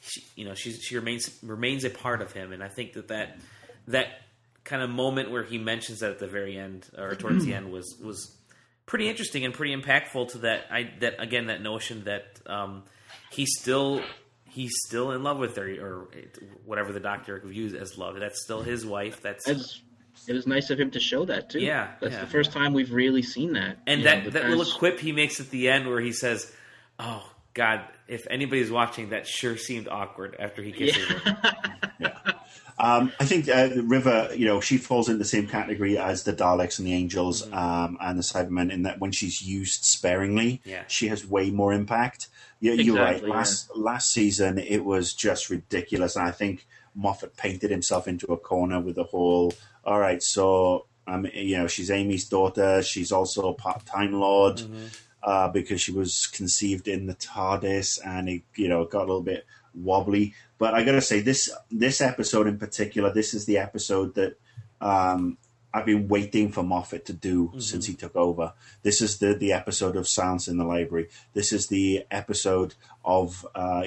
She remains a part of him, and I think that kind of moment where he mentions that at the very end or towards the end was pretty interesting and pretty impactful to that notion that he's still in love with her, or whatever the Doctor views as love. That's still his wife.
It was nice of him to show that too.
Yeah,
that's the first time we've really seen that.
And that little quip he makes at the end where he says, "Oh God, if anybody's watching, that sure seemed awkward," after he kisses her.
Yeah. I think River, she falls in the same category as the Daleks and the Angels and the Cybermen in that when she's used sparingly, she has way more impact. Yeah, you're right. Last season, it was just ridiculous. And I think Moffat painted himself into a corner with the whole, all right, so, she's Amy's daughter. She's also a part-time Lord because she was conceived in the TARDIS, and it, got a little bit wobbly. But I got to say, this episode in particular, this is the episode that I've been waiting for Moffat to do since he took over. This is the episode of Silence in the Library. This is the episode of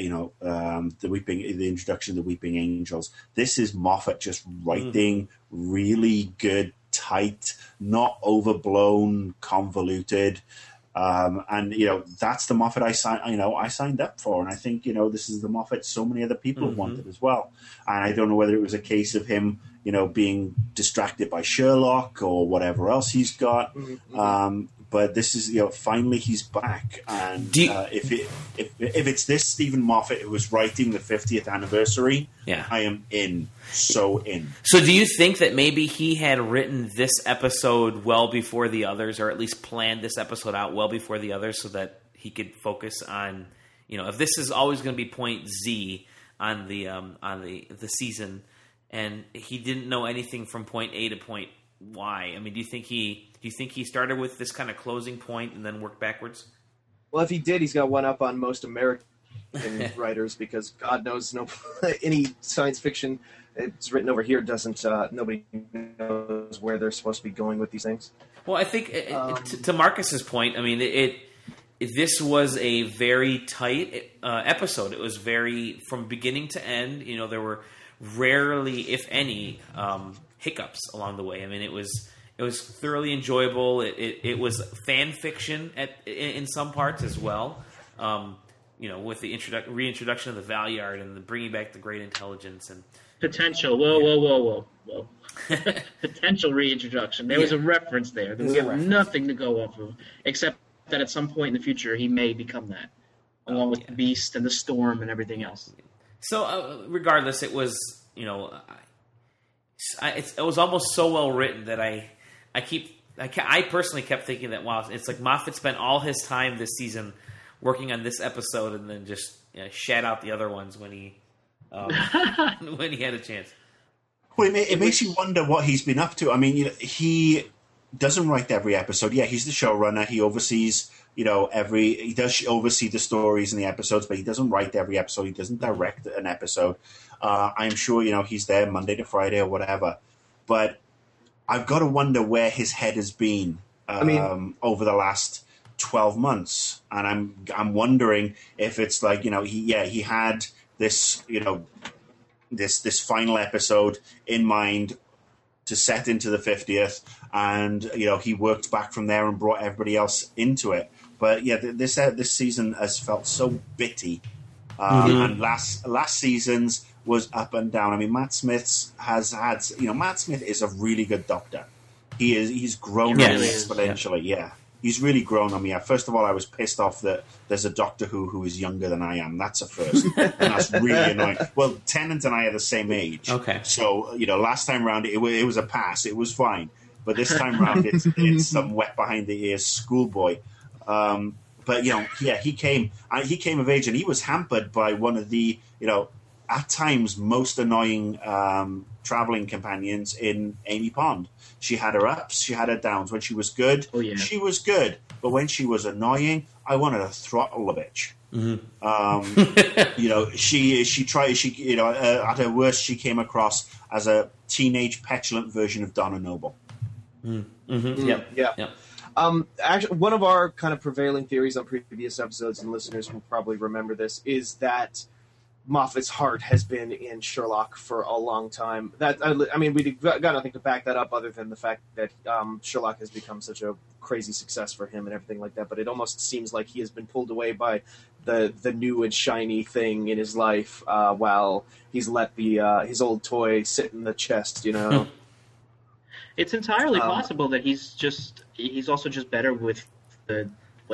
the introduction of the Weeping Angels. This is Moffat just writing really good, tight, not overblown, convoluted. And that's the Moffat I signed up for, and I think this is the Moffat so many other people have wanted as well. And I don't know whether it was a case of him being distracted by Sherlock or whatever else he's got. But this is finally he's back, and if it's this Stephen Moffat who was writing the 50th anniversary, I am in. So
do you think that maybe he had written this episode well before the others, or at least planned this episode out well before the others, so that he could focus on, if this is always going to be point Z on the season, and he didn't know anything from point A to point Y? I mean, do you think he started with this kind of closing point and then worked backwards?
Well, if he did, he's got one up on most American writers, because God knows any science fiction it's written over here doesn't. Nobody knows where they're supposed to be going with these things.
Well, I think to Marcus's point, I mean, this was a very tight episode. It was very from beginning to end. There were rarely, if any, hiccups along the way. I mean, it was thoroughly enjoyable. It was fan fiction in some parts as well. With the reintroduction of the Valyard and the bringing back the Great Intelligence and
potential. Whoa. Potential reintroduction. There was a reference there. We have nothing to go off of, except that at some point in the future he may become that, along with the Beast and the Storm and everything else.
So, regardless, it was it was almost so well written that I personally kept thinking that, wow, it's like Moffat spent all his time this season working on this episode and then just shat out the other ones when he when he had a chance.
Well, it makes you wonder what he's been up to. I mean, he doesn't write every episode. Yeah, he's the showrunner. He oversees he does oversee the stories in the episodes, but he doesn't write every episode. He doesn't direct an episode. I'm sure, he's there Monday to Friday or whatever. But I've got to wonder where his head has been over the last 12 months. And I'm wondering if it's like, he had this, this final episode in mind to set into the 50th, and he worked back from there and brought everybody else into it. But yeah, this season has felt so bitty, and last season's was up and down. I mean, Matt Smith Matt Smith is a really good doctor. He's grown really exponentially. Yeah. He's really grown on me. First of all, I was pissed off that there's a Doctor Who is younger than I am. That's a first. And that's really annoying. Well, Tennant and I are the same age. Okay. So, last time round, it was a pass. It was fine. But this time round, it's some wet behind the ears schoolboy. But, he came of age, and he was hampered by one of the, at times, most annoying traveling companions in Amy Pond. She had her ups, she had her downs. When she was good, she was good. But when she was annoying, I wanted to throttle the bitch. She tried. At her worst, she came across as a teenage, petulant version of Donna Noble.
Yeah. Actually, one of our kind of prevailing theories on previous episodes, and listeners will probably remember this, is that Moffat's heart has been in Sherlock for a long time. We got nothing to back that up other than the fact that Sherlock has become such a crazy success for him and everything like that. But it almost seems like he has been pulled away by the new and shiny thing in his life while he's let his old toy sit in the chest.
It's entirely possible that he's also just better with a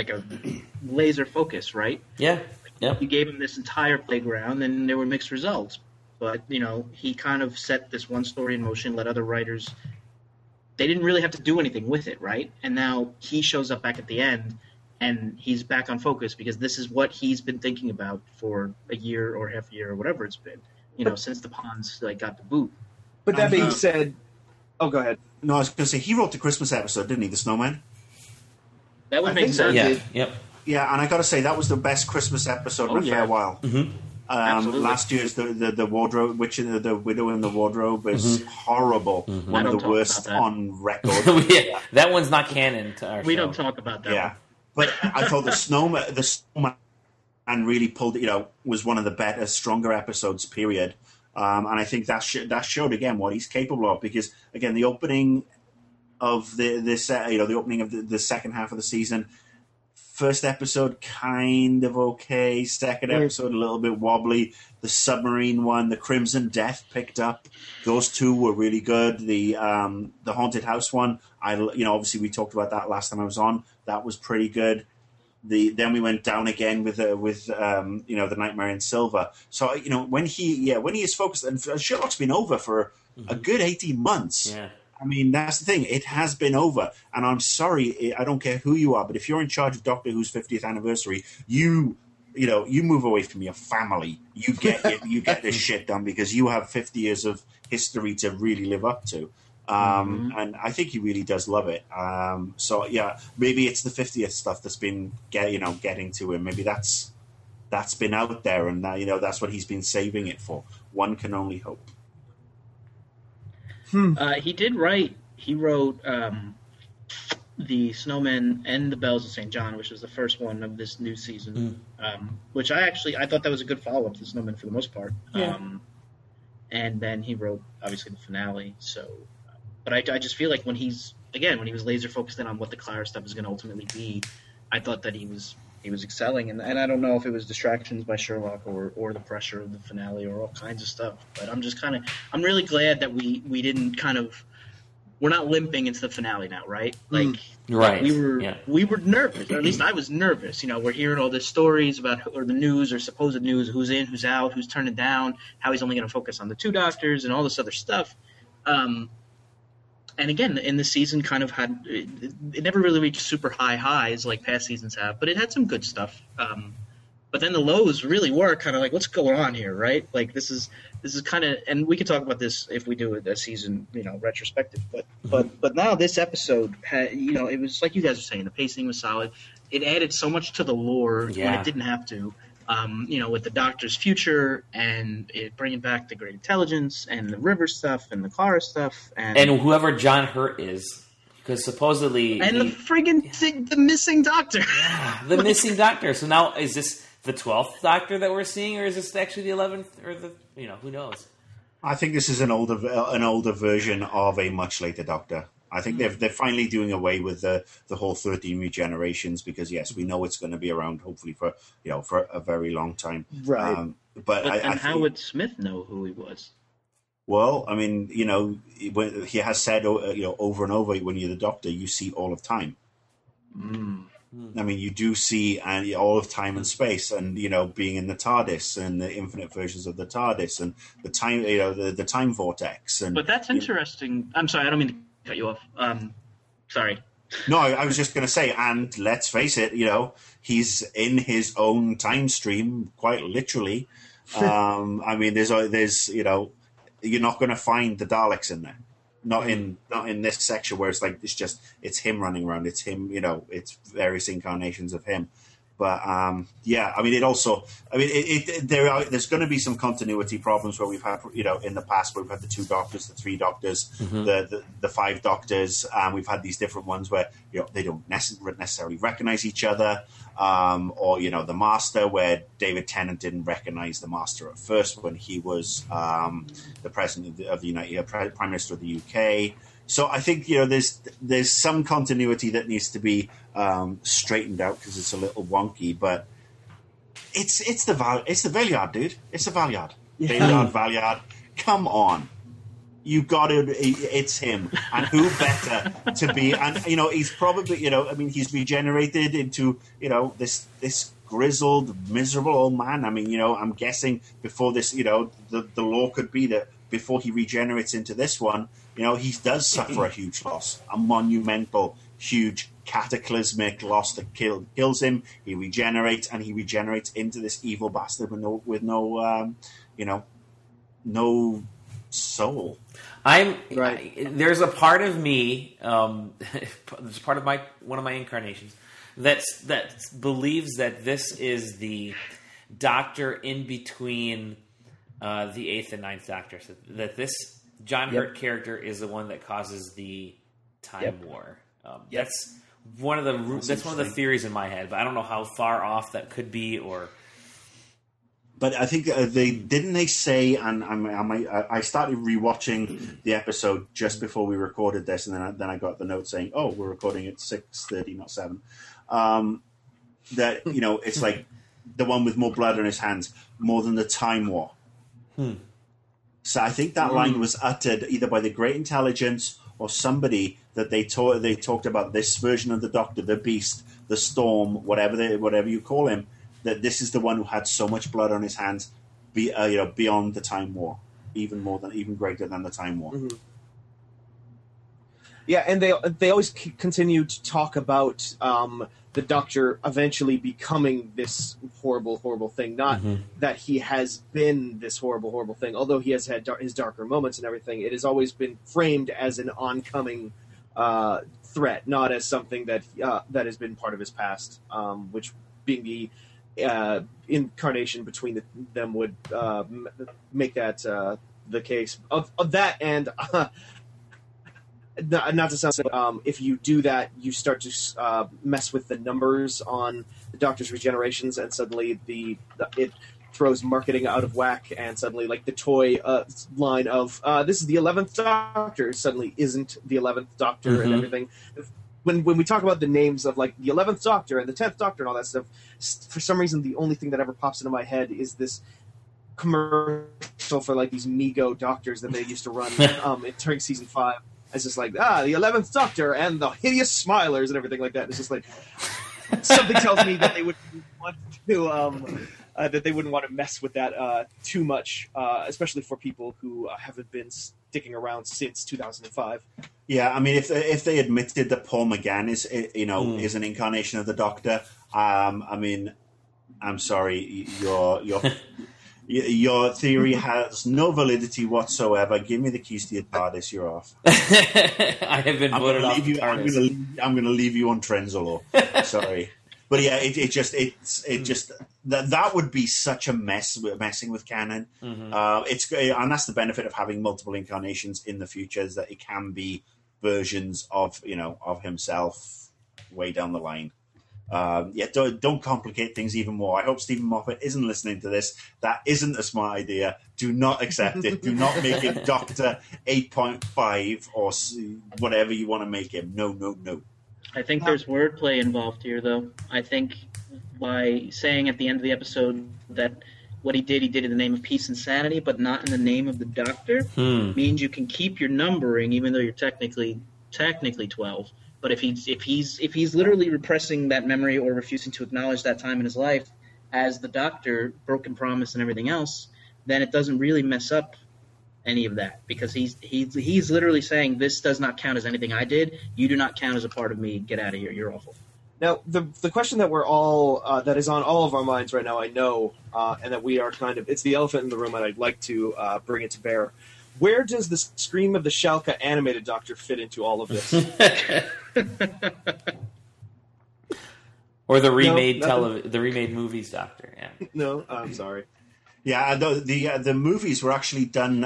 laser focus, right?
Yeah. Yep.
You gave him this entire playground, and there were mixed results. But, he kind of set this one story in motion, let other writers... They didn't really have to do anything with it, right? And now he shows up back at the end, and he's back on focus because this is what he's been thinking about for a year or half a year or whatever it's been, since the Ponds got the boot.
But that being said... Oh, go ahead.
No, I was going to say, he wrote the Christmas episode, didn't he, The Snowman?
That would make sense.
Yeah, yep.
Yeah, and I got to say, that was the best Christmas episode in a fair while. Last year's the wardrobe, the Widow in the Wardrobe is horrible. One of the worst on record.
That one's not canon to our show.
We don't talk about that.
Yeah, but I thought the Snowman really pulled. Was one of the better, stronger episodes. Period. And I think that showed again what he's capable of. Because again, the opening of the opening of the second half of the season. First episode, kind of okay. Second episode, a little bit wobbly. The submarine one, the Crimson Death picked up. Those two were really good. The Haunted House one, obviously we talked about that last time I was on. That was pretty good. Then we went down again with the Nightmare in Silver. So when he is focused, and Sherlock's been over for a good 18 months. Yeah. I mean, that's the thing. It has been over. And I'm sorry, I don't care who you are, but if you're in charge of Doctor Who's 50th anniversary, you move away from your family. You get this shit done because you have 50 years of history to really live up to. And I think he really does love it. So, yeah, maybe it's the 50th stuff that's been getting to him. Maybe that's been out there, and that's what he's been saving it for. One can only hope.
He wrote The Snowman and the Bells of St. John, which was the first one of this new season, which I thought that was a good follow-up to The Snowman for the most part. Yeah. And then he wrote, obviously, the finale. So, but I just feel like when he was laser focused in on what the Clara stuff is going to ultimately be, I thought that he was excelling, and I don't know if it was distractions by Sherlock or the pressure of the finale or all kinds of stuff. But I'm really glad that we didn't we're not limping into the finale now, right? Like,
right.
We were nervous, or at least I was nervous. We're hearing all these stories about, or the news or supposed news, who's in, who's out, who's turning down, how he's only going to focus on the two doctors and all this other stuff. And again, in the season kind of had – it never really reached super high highs like past seasons have, but it had some good stuff. But then the lows really were kind of like, what's going on here, right? Like this is kind of – and we can talk about this if we do a season, retrospective. But now this episode had – it was like you guys were saying, the pacing was solid. it added so much to the lore when it didn't have to. With the Doctor's future and it bringing back the Great Intelligence and the River stuff and the Clara stuff
and whoever John Hurt is, because supposedly
the missing Doctor,
the missing Doctor. So now is this the 12th Doctor that we're seeing, or is this actually the 11th, or who knows?
I think this is an older version of a much later Doctor. I think they're finally doing away with the whole 13 regenerations because yes, we know it's going to be around hopefully for a very long time.
Right.
But how would Smith know who he was?
Well, I mean, he has said over and over, when you're the Doctor, you see all of time. I mean, you do see all of time and space, and being in the TARDIS and the infinite versions of the TARDIS and the time, the time vortex. But
that's interesting. I'm sorry, I don't mean to cut you off. Sorry.
No, I was just going to say, and let's face it, he's in his own time stream, quite literally. I mean, there's you're not going to find the Daleks in there. Not in this section where it's like it's him running around. It's him, it's various incarnations of him. But I mean, it also, there's going to be some continuity problems where we've had, in the past where we've had the 2 Doctors, the 3 Doctors, the 5 Doctors. We've had these different ones where they don't necessarily recognize each other, or the Master, where David Tennant didn't recognize the Master at first when he was the President of the Prime Minister of the UK. So I think there's some continuity that needs to be straightened out because it's a little wonky, but it's the Valeyard, dude. It's the Valeyard. Valeyard. Come on, you got to. It's him, and who better to be? And he's probably I mean, he's regenerated into this grizzled, miserable old man. I mean, I'm guessing before this, the law could be that before he regenerates into this one, he does suffer a huge loss, a monumental, huge, cataclysmic loss that kills him. He regenerates, and he regenerates into this evil bastard with no soul.
There's a part of me, there's part of one of my incarnations that believes that this is the Doctor in between the 8th and 9th Doctor. So that this John Hurt character is the one that causes the time war. That's one of the theories in my head, but I don't know how far off that could be.
But I think they say, and I started rewatching the episode just before we recorded this, and then I got the note saying, "Oh, we're recording at 6:30, not 7." That it's like the one with more blood on his hands, more than the Time War. So I think that line was uttered either by the Great Intelligence or somebody that they talked about this version of the Doctor, the Beast, the Storm, whatever you call him, that this is the one who had so much blood on his hands, beyond the Time War, even greater than the Time War.
Mm-hmm. Yeah, and they always continue to talk about the Doctor eventually becoming this horrible, horrible thing. Not that he has been this horrible, horrible thing, although he has had his darker moments and everything. It has always been framed as an oncoming threat, not as something that has been part of his past, which being the incarnation between them would make that the case. Of that, and not to sound so, if you do that, you start to mess with the numbers on the Doctor's regenerations, and suddenly it throws marketing out of whack, and suddenly, like, the toy line of this is the 11th Doctor suddenly isn't the 11th Doctor and everything. When we talk about the names of, like, the 11th Doctor and the 10th Doctor and all that stuff, for some reason the only thing that ever pops into my head is this commercial for, like, these Mego Doctors that they used to run during season 5. It's just like, the 11th Doctor and the hideous smilers and everything like that. It's just like, something tells me that they wouldn't want to mess with that too much, especially for people who haven't been sticking around since 2005.
Yeah, I mean, if they admitted that Paul McGann is an incarnation of the Doctor, I mean, I'm sorry, your theory has no validity whatsoever. Give me the keys to your TARDIS. You're off.
I have been voted off.
I'm going to leave you on Trenzolo. Sorry. But yeah, it just that would be such a mess, messing with canon. And that's the benefit of having multiple incarnations in the future, is that it can be versions of himself way down the line. Don't complicate things even more. I hope Stephen Moffat isn't listening to this. That isn't a smart idea. Do not accept it. Do not make him Doctor 8.5 or whatever you want to make him. No.
I think there's wordplay involved here, though. I think by saying at the end of the episode that what he did in the name of peace and sanity, but not in the name of the Doctor, means you can keep your numbering, even though you're technically 12. But if he's literally repressing that memory or refusing to acknowledge that time in his life as the Doctor, broken promise and everything else, then it doesn't really mess up any of that, because he's literally saying, this does not count as anything I did. You do not count as a part of me. Get out of here. You're awful.
Now, the question that we're all that is on all of our minds right now, I know, and that we are it's the elephant in the room, and I'd like to bring it to bear. Where does the Scream of the Shalka animated Doctor fit into all of this?
Or the remade the remade movies Doctor? Yeah.
No, I'm sorry.
Yeah, the movies were actually done.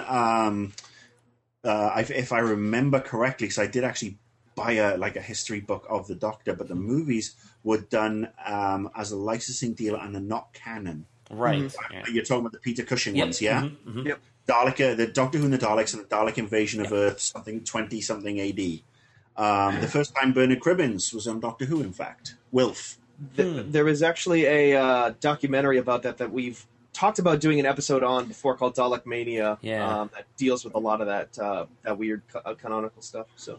If I remember correctly, so I did actually buy a history book of the Doctor, but the movies were done as a licensing deal and are not canon.
Right.
Yeah. You're talking about the Peter Cushing ones, yeah?
Mm-hmm.
Yep.
Dalek, the Doctor Who and the Daleks and the Dalek Invasion of Earth, something 20-something AD. The first time Bernard Cribbins was on Doctor Who, in fact. Wilf.
There was actually a documentary about that we've talked about doing an episode on before, called Dalek Mania, that deals with a lot of that weird canonical stuff. So.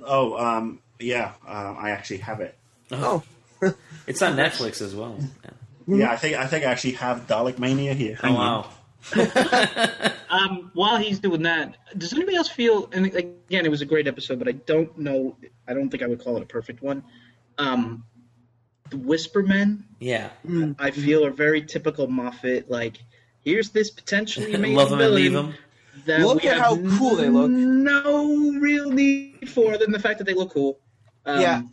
I actually have it. Oh.
It's on Netflix as well.
Yeah, I think I actually have Dalek Mania here.
Oh, wow.
While he's doing that, does anybody else feel, and again, it was a great episode, but I don't think I would call it a perfect one. The Whispermen, I feel are very typical Moffat, like, here's this potentially amazing
love them and
villain
leave them.
that
look
we
at
have
how cool they look.
No real need for, other than the fact that they look cool.
And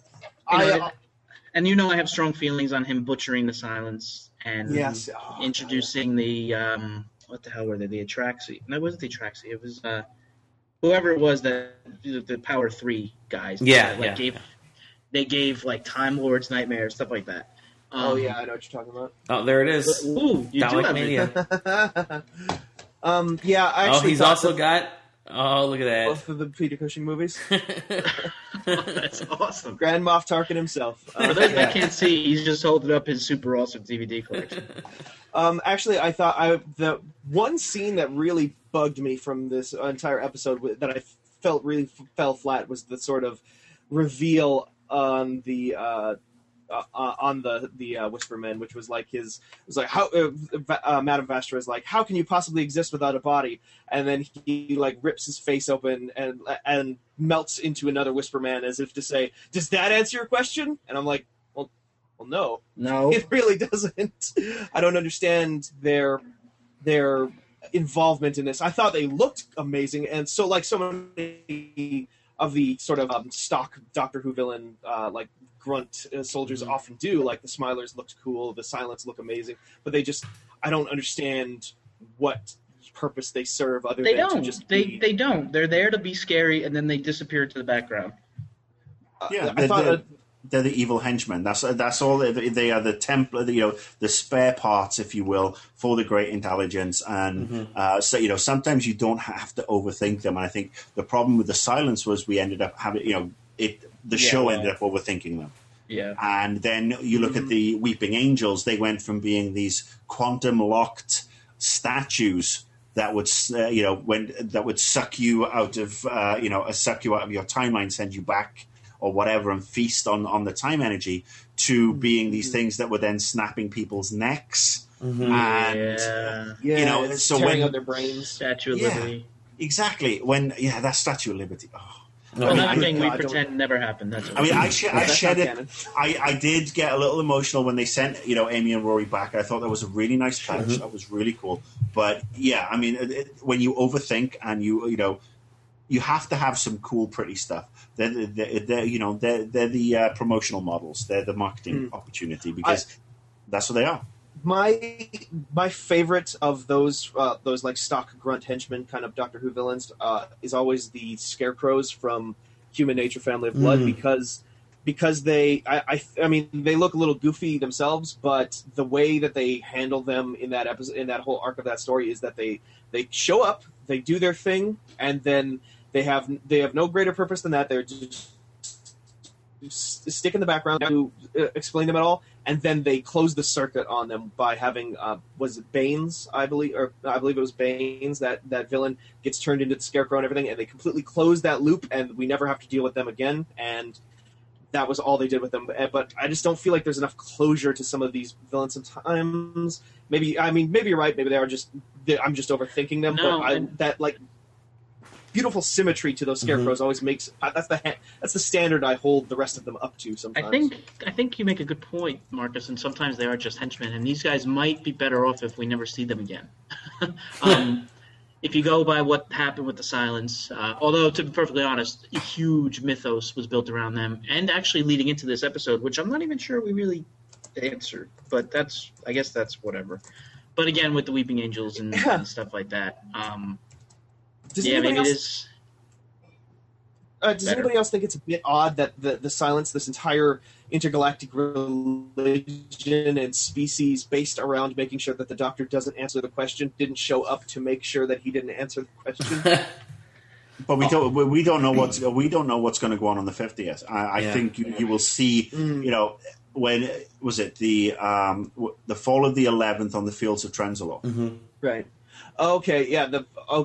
I have strong feelings on him butchering the Silence and introducing the what the hell were they? The Atraxi? No, it wasn't the Atraxi. It was whoever it was that the Power 3 guys. They gave like Time Lord's Nightmare, stuff like that.
I know what you're talking about.
Oh, there it is.
Ooh, you
Dalek
do have
Mania.
I actually
he's also got. Oh, look at that!
Both of the Peter Cushing movies.
That's awesome.
Grand Moff Tarkin himself.
For those that can't see, he's just holding up his super awesome DVD collection.
Actually, I thought the one scene that really bugged me from this entire episode that I felt really fell flat was the sort of reveal on the Whispermen, which was like how Madame Vastra is like, how can you possibly exist without a body? And then he like rips his face open and melts into another Whisperman, as if to say, does that answer your question? And I'm like, well, no, it really doesn't. I don't understand their involvement in this. I thought they looked amazing, and so like so many of the sort of stock Doctor Who villain like grunt soldiers often do, like the Smilers looked cool, the Silence look amazing, but I don't understand what purpose they serve other than to just be...
They don't. They're there to be scary, and then they disappear to the background.
They're the evil henchmen. That's all. They are the template, the spare parts, if you will, for the great intelligence. And so sometimes you don't have to overthink them. And I think the problem with the Silence was we ended up having the show ended up overthinking them.
Yeah.
And then you look at the Weeping Angels; they went from being these quantum locked statues that would that would suck you out of suck you out of your timeline, send you back or whatever, and feast on the time energy, to being these things that were then snapping people's necks and
so tearing out their brains.
Statue of Liberty.
Exactly. That Statue of Liberty. Oh.
Another thing we pretend never happened. That's what
I shed it. I did get a little emotional when they sent Amy and Rory back. I thought that was a really nice touch. That was really cool. But yeah, I mean, when you overthink and you have to have some cool, pretty stuff. They're the promotional models. They're the marketing opportunity, because That's what they are.
My favorite of those like stock grunt henchmen kind of Doctor Who villains is always the Scarecrows from Human Nature Family of Blood because they I mean they look a little goofy themselves, but the way that they handle them in that episode, in that whole arc of that story, is that they show up, they do their thing, and then they have no greater purpose than that. They're just stick in the background to explain them at all, and then they close the circuit on them by having was it Baines, I believe it was Baines, that villain gets turned into the Scarecrow and everything, and they completely close that loop, and we never have to deal with them again. And that was all they did with them. But I just don't feel like there's enough closure to some of these villains sometimes. Maybe you're right. Maybe I'm just overthinking them.
No,
but that like beautiful symmetry to those Scarecrows always makes that's the standard I hold the rest of them up to. Sometimes
I think you make a good point, Marcus. And sometimes they are just henchmen, and these guys might be better off if we never see them again. If you go by what happened with the Silence, although to be perfectly honest, a huge mythos was built around them, and actually leading into this episode, which I'm not even sure we really answered, but I guess that's whatever. But again, with the Weeping Angels and stuff like that, does
anybody else think it's a bit odd that the Silence, this entire intergalactic religion and species based around making sure that the Doctor doesn't answer the question, didn't show up to make sure that he didn't answer the question?
But we don't know what's going to go on the 50th. I think you will see. You know, when was it the fall of the 11th on the fields of Trenzalore?
Mm-hmm. Right. Okay. Yeah.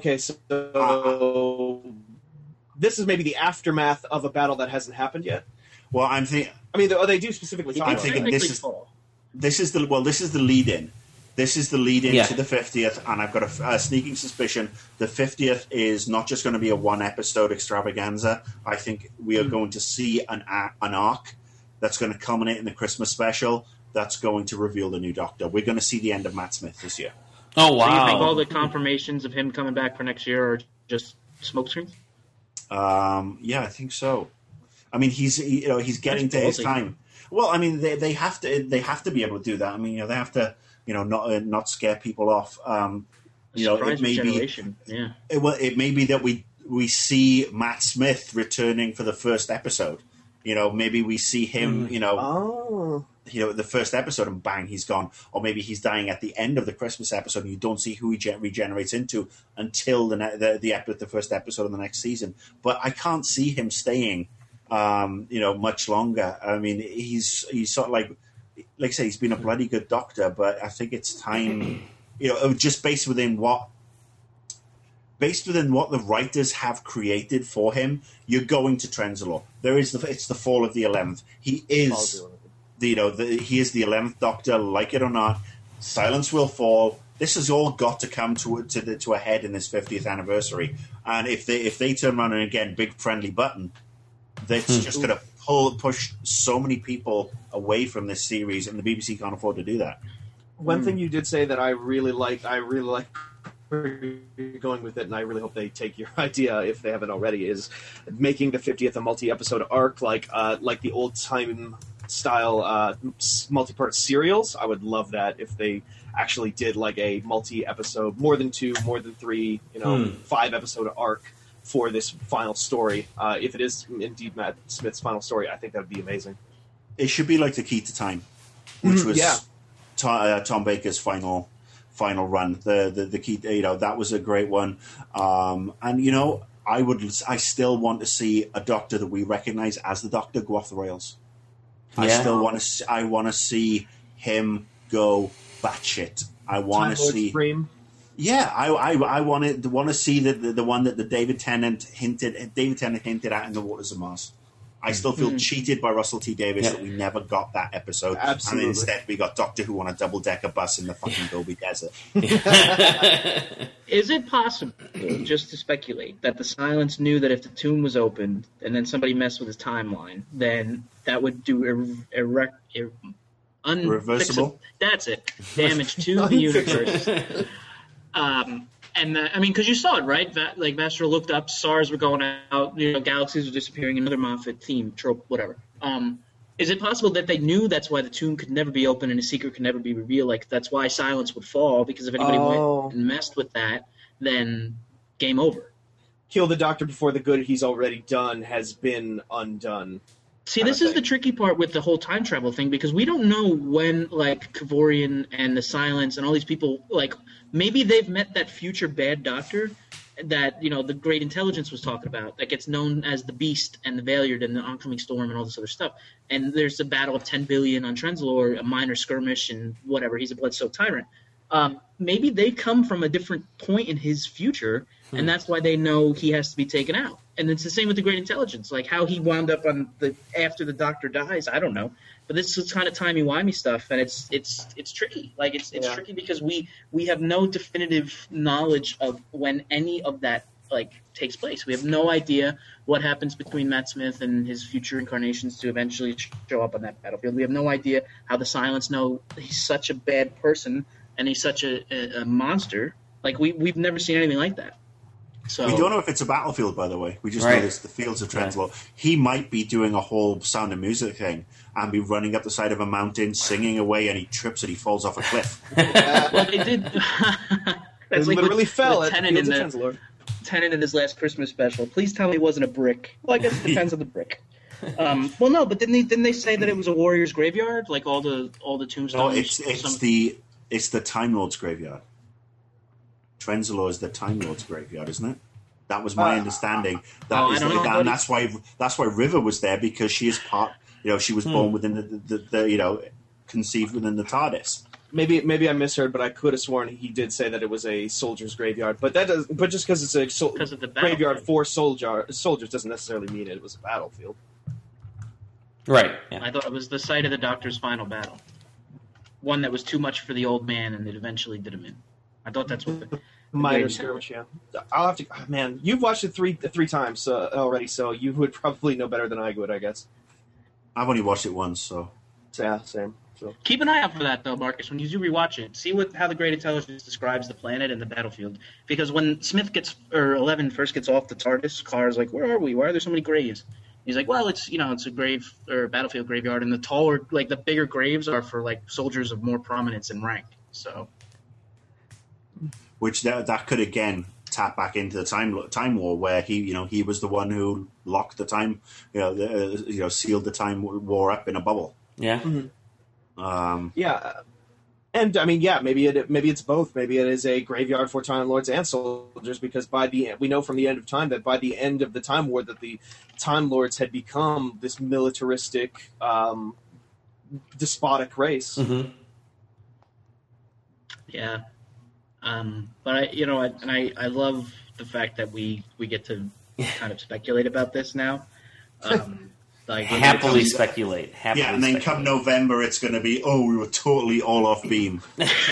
So this is maybe the aftermath of a battle that hasn't happened yet.
Well, I'm thinking.
I mean, they do specifically.
I'm thinking this is the lead-in. This is the lead-in to the 50th, and I've got a sneaking suspicion the 50th is not just going to be a one-episode extravaganza. I think we are going to see an arc that's going to culminate in the Christmas special. That's going to reveal the new Doctor. We're going to see the end of Matt Smith this year.
Oh wow!
Do you think all the confirmations of him coming back for next year are just smokescreens?
Yeah, I think so. I mean, he's getting to his time. Well, I mean, they have to be able to do that. I mean, they have to not scare people off. It may be it may be that we see Matt Smith returning for the first episode. Maybe we see him. The first episode and bang, he's gone. Or maybe he's dying at the end of the Christmas episode and you don't see who he regenerates into until the first episode of the next season. But I can't see him staying, much longer. I mean, he's sort of like I say, he's been a bloody good Doctor, but I think it's time, just based within what the writers have created for him, you're going to Trenzalore. It's the fall of the 11th. He is... he is the 11th Doctor, like it or not. Silence will fall. This has all got to come to a head in this 50th anniversary. And if they turn around and again big friendly button, that's just going to push so many people away from this series, and the BBC can't afford to do that.
One thing you did say that I really like where you're going with it, and I really hope they take your idea if they haven't already, is making the 50th a multi-episode arc like the old time style multi-part serials. I would love that if they actually did like a multi-episode, more than 2, more than 3, 5-episode arc for this final story. If it is indeed Matt Smith's final story, I think that would be amazing.
It should be like the Key to Time, which was Tom Baker's final run. The key, that was a great one. And I still want to see a Doctor that we recognize as the Doctor go off the rails. I still want to. I want to see him go batshit. I want to see.
Supreme.
Yeah, I want to see the one that David Tennant hinted at in The Waters of Mars. I still feel cheated by Russell T Davies that we never got that episode.
Absolutely.
And instead we got Doctor Who on a double-decker bus in the fucking Gobi Desert.
Is it possible, just to speculate, that the Silence knew that if the tomb was opened and then somebody messed with his timeline, then that would do
irreversible?
That's it. Damage to the universe. Because you saw it, right? Vastra looked up, stars were going out, galaxies were disappearing, another Moffat theme, trope, whatever. Is it possible that they knew that's why the tomb could never be opened and a secret could never be revealed? Like, that's why silence would fall, because if anybody went and messed with that, then game over.
Kill the Doctor before the good he's already done has been undone.
See, this is the tricky part with the whole time travel thing, because we don't know when, like, Kavorian and the Silence and all these people, like, maybe they've met that future bad Doctor that, you know, the Great Intelligence was talking about, that gets known as the Beast and the Valiant and the Oncoming Storm and all this other stuff. And there's the battle of 10 billion on Trenzalore, a minor skirmish and whatever. He's a blood-soaked tyrant. Maybe they come from a different point in his future, and that's why they know he has to be taken out. And it's the same with the Great Intelligence. Like, how he wound up after the Doctor dies, I don't know. But this is kind of timey-wimey stuff, and it's tricky. Like, it's tricky because we have no definitive knowledge of when any of that, like, takes place. We have no idea what happens between Matt Smith and his future incarnations to eventually show up on that battlefield. We have no idea how the Silence know he's such a bad person and he's such a monster. Like, we've never seen anything like that. So,
we don't know if it's a battlefield, by the way. We just know it's the fields of Trenzalore. He might be doing a whole Sound of Music thing and be running up the side of a mountain, singing away, and he trips and he falls off a cliff.
Well, they did.
That's like literally fell at
Tennant
Fields of Trenzalore.
Tennant in his last Christmas special. Please tell me it wasn't a brick. Well, I guess it depends on the brick. Well, no, but didn't they say that it was a warrior's graveyard? Like all the tombstones.
No, it's the Time Lord's graveyard. Trenzalore is the Time Lord's graveyard, isn't it? That was my understanding. And that's why River was there, because she is part. You know, she was born within the conceived within the TARDIS.
Maybe I misheard, but I could have sworn he did say that it was a soldier's graveyard. But but just because it's a graveyard for soldiers doesn't necessarily mean it was a battlefield.
Right. Yeah.
I thought it was the site of the Doctor's final battle. One that was too much for the old man, and it eventually did him in. I thought that's what.
Minor skirmish, yeah. I'll have to. Oh, man, you've watched it three times already, so you would probably know better than I would, I guess.
I've only watched it once, so.
Yeah, same. So.
Keep an eye out for that, though, Marcus. When you do rewatch it, see how the Great Intelligence describes the planet and the battlefield. Because when Eleven first gets off the TARDIS, Klar's like, "Where are we? Why are there so many graves?" He's like, "Well, it's a grave or battlefield graveyard, and the taller, like the bigger graves are for like soldiers of more prominence and rank." So.
Which that could again tap back into the time war, where he was the one who locked the time, sealed the time war up in a bubble.
Yeah.
Mm-hmm. And I mean, maybe it's both. Maybe it is a graveyard for Time Lords and soldiers, because we know from the end of time that by the end of the Time War that the Time Lords had become this militaristic, despotic race.
Mm-hmm.
Yeah. But I love the fact that we get to kind of speculate about this now.
Happily speculate.
And then come November, it's going to be, we were totally all off beam.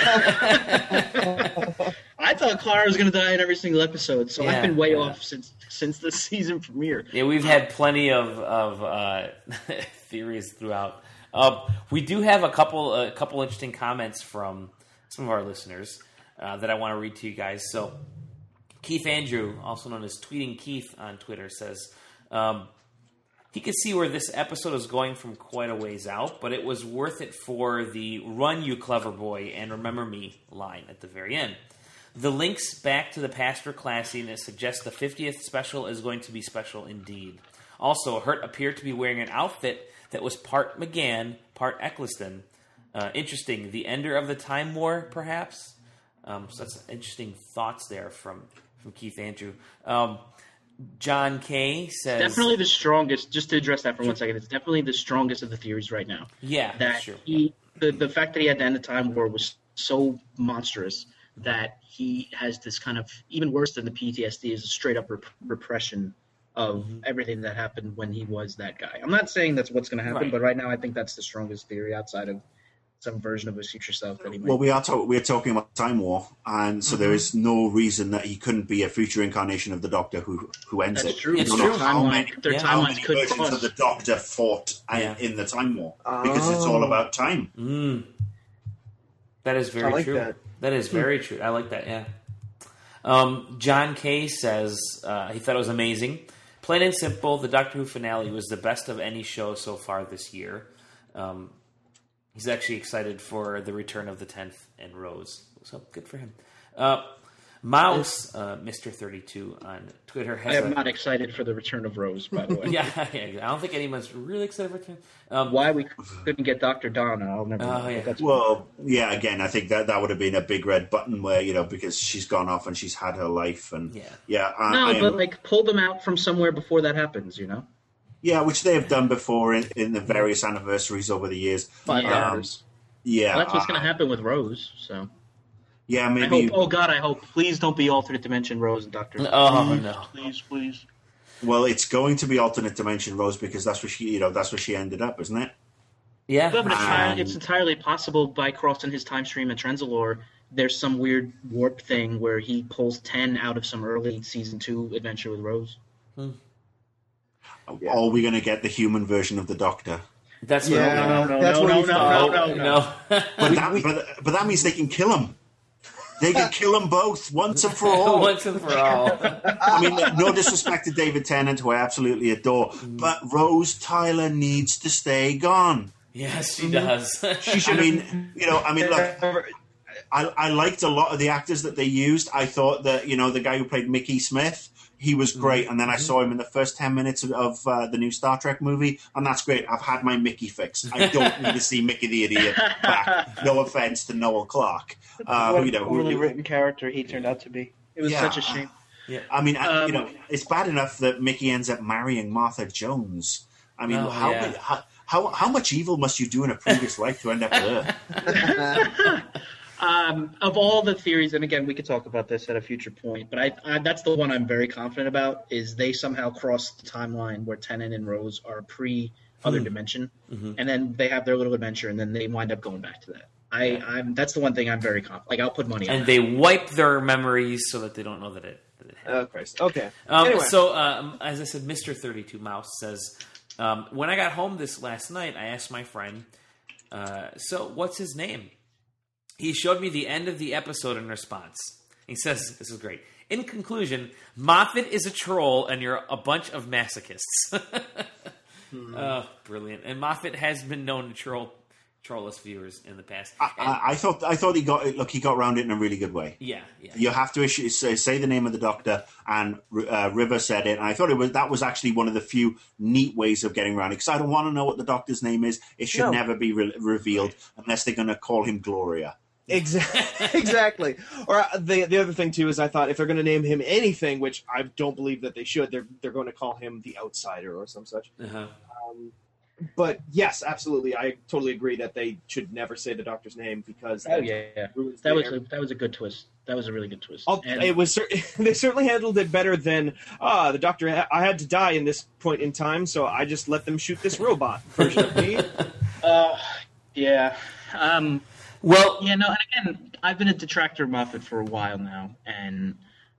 I thought Clara was going to die in every single episode, so I've been way off since the season premiere.
Yeah, we've had plenty of theories throughout. We do have a couple interesting comments from some of our listeners that I want to read to you guys. So Keith Andrew, also known as Tweeting Keith on Twitter, says he could see where this episode is going from quite a ways out, but it was worth it for the "Run, you clever boy, and remember me" line at the very end. The links back to the Pastor classiness suggest the 50th special is going to be special indeed. Also, Hurt appeared to be wearing an outfit that was part McGann, part Eccleston. Interesting. The ender of the Time War, perhaps? So that's interesting thoughts there from Keith Andrew. John Kay says...
Definitely the strongest, just to address that for 1 second, it's definitely the strongest of the theories right now.
Yeah,
that's
true.
The fact that he had to end the Time War was so monstrous that he has this kind of, even worse than the PTSD, is a straight-up repression of everything that happened when he was that guy. I'm not saying that's what's going to happen, but right now I think that's the strongest theory outside of some version of his future self that he might.
Well, we are talking about Time War, and so there is no reason that he couldn't be a future incarnation of the Doctor who ends
That's
it.
True.
It's true.
How many
timelines could
versions
cross.
of the Doctor fought in the Time War, because it's all about time.
That is very true. That is very true. I like that, yeah. John Kay says he thought it was amazing. Plain and simple, the Doctor Who finale was the best of any show so far this year. he's actually excited for the return of the 10th and Rose. So good for him. Mouse, Mr. 32 on Twitter has.
I am not excited for the return of Rose, by the way.
Yeah, I don't think anyone's really excited for it.
Why we couldn't get Dr. Donna, I'll never know.
Yeah.
Well, yeah, again, I think that would have been a big red button where, because she's gone off and she's had her life. And
but pull them out from somewhere before that happens,
Yeah, which they have done before in the various anniversaries over the years.
Well,
that's
what's going to happen with Rose, so...
Yeah, maybe.
I hope. Please don't be alternate dimension Rose and Dr.
Oh, no.
Please.
Well, it's going to be alternate dimension Rose because that's where she ended up, isn't it?
Yeah.
But it's entirely possible by crossing his time stream at Trenzalore, there's some weird warp thing where he pulls 10 out of some early season 2 adventure with Rose.
Are we going to get the human version of the Doctor?
That's
No.
But that means they can kill him. They can kill them both once and for all.
Once and for all.
I mean, no disrespect to David Tennant, who I absolutely adore, but Rose Tyler needs to stay gone.
Yes, she does.
She should. Look, I liked a lot of the actors that they used. I thought that the guy who played Mickey Smith, he was great, and then I saw him in the first 10 minutes of the new Star Trek movie, and that's great. I've had my Mickey fix. I don't need to see Mickey the Idiot back. No offense to Noel Clarke.
What a poorly written character he turned out to be. It was such a shame.
Yeah.
I mean, it's bad enough that Mickey ends up marrying Martha Jones. I mean, how much evil must you do in a previous life to end up with her?
Of all the theories, and again, we could talk about this at a future point, but I that's the one I'm very confident about, is they somehow cross the timeline where Tennant and Rose are pre-other dimension, and then they have their little adventure, and then they wind up going back to that. That's the one thing I'm very confident. Like, I'll put money on
and
that.
they wipe their memories so that they don't know that it happened.
Oh, Christ. Okay.
Anyway. So, as I said, Mr. 32 Mouse says, when I got home this last night, I asked my friend, so what's his name? He showed me the end of the episode in response. He says, this is great. In conclusion, Moffat is a troll and you're a bunch of masochists. Oh, brilliant. And Moffat has been known to troll us viewers in the past.
I thought he got around it in a really good way.
Yeah.
You have to say the name of the Doctor, and River said it, and I thought that was actually one of the few neat ways of getting around it, because I don't want to know what the Doctor's name is. It should never be revealed unless they're going to call him Gloria.
Exactly. Or the other thing too is I thought if they're going to name him anything, which I don't believe that they should, they're going to call him the Outsider or some such.
Uh-huh.
But yes, absolutely, I totally agree that they should never say the Doctor's name because
that was a good twist. That was a really good twist.
It was. They certainly handled it better than the Doctor. I had to die in this point in time, so I just let them shoot this robot version of me.
Yeah.
Well,
and again, I've been a detractor of Moffat for a while now, and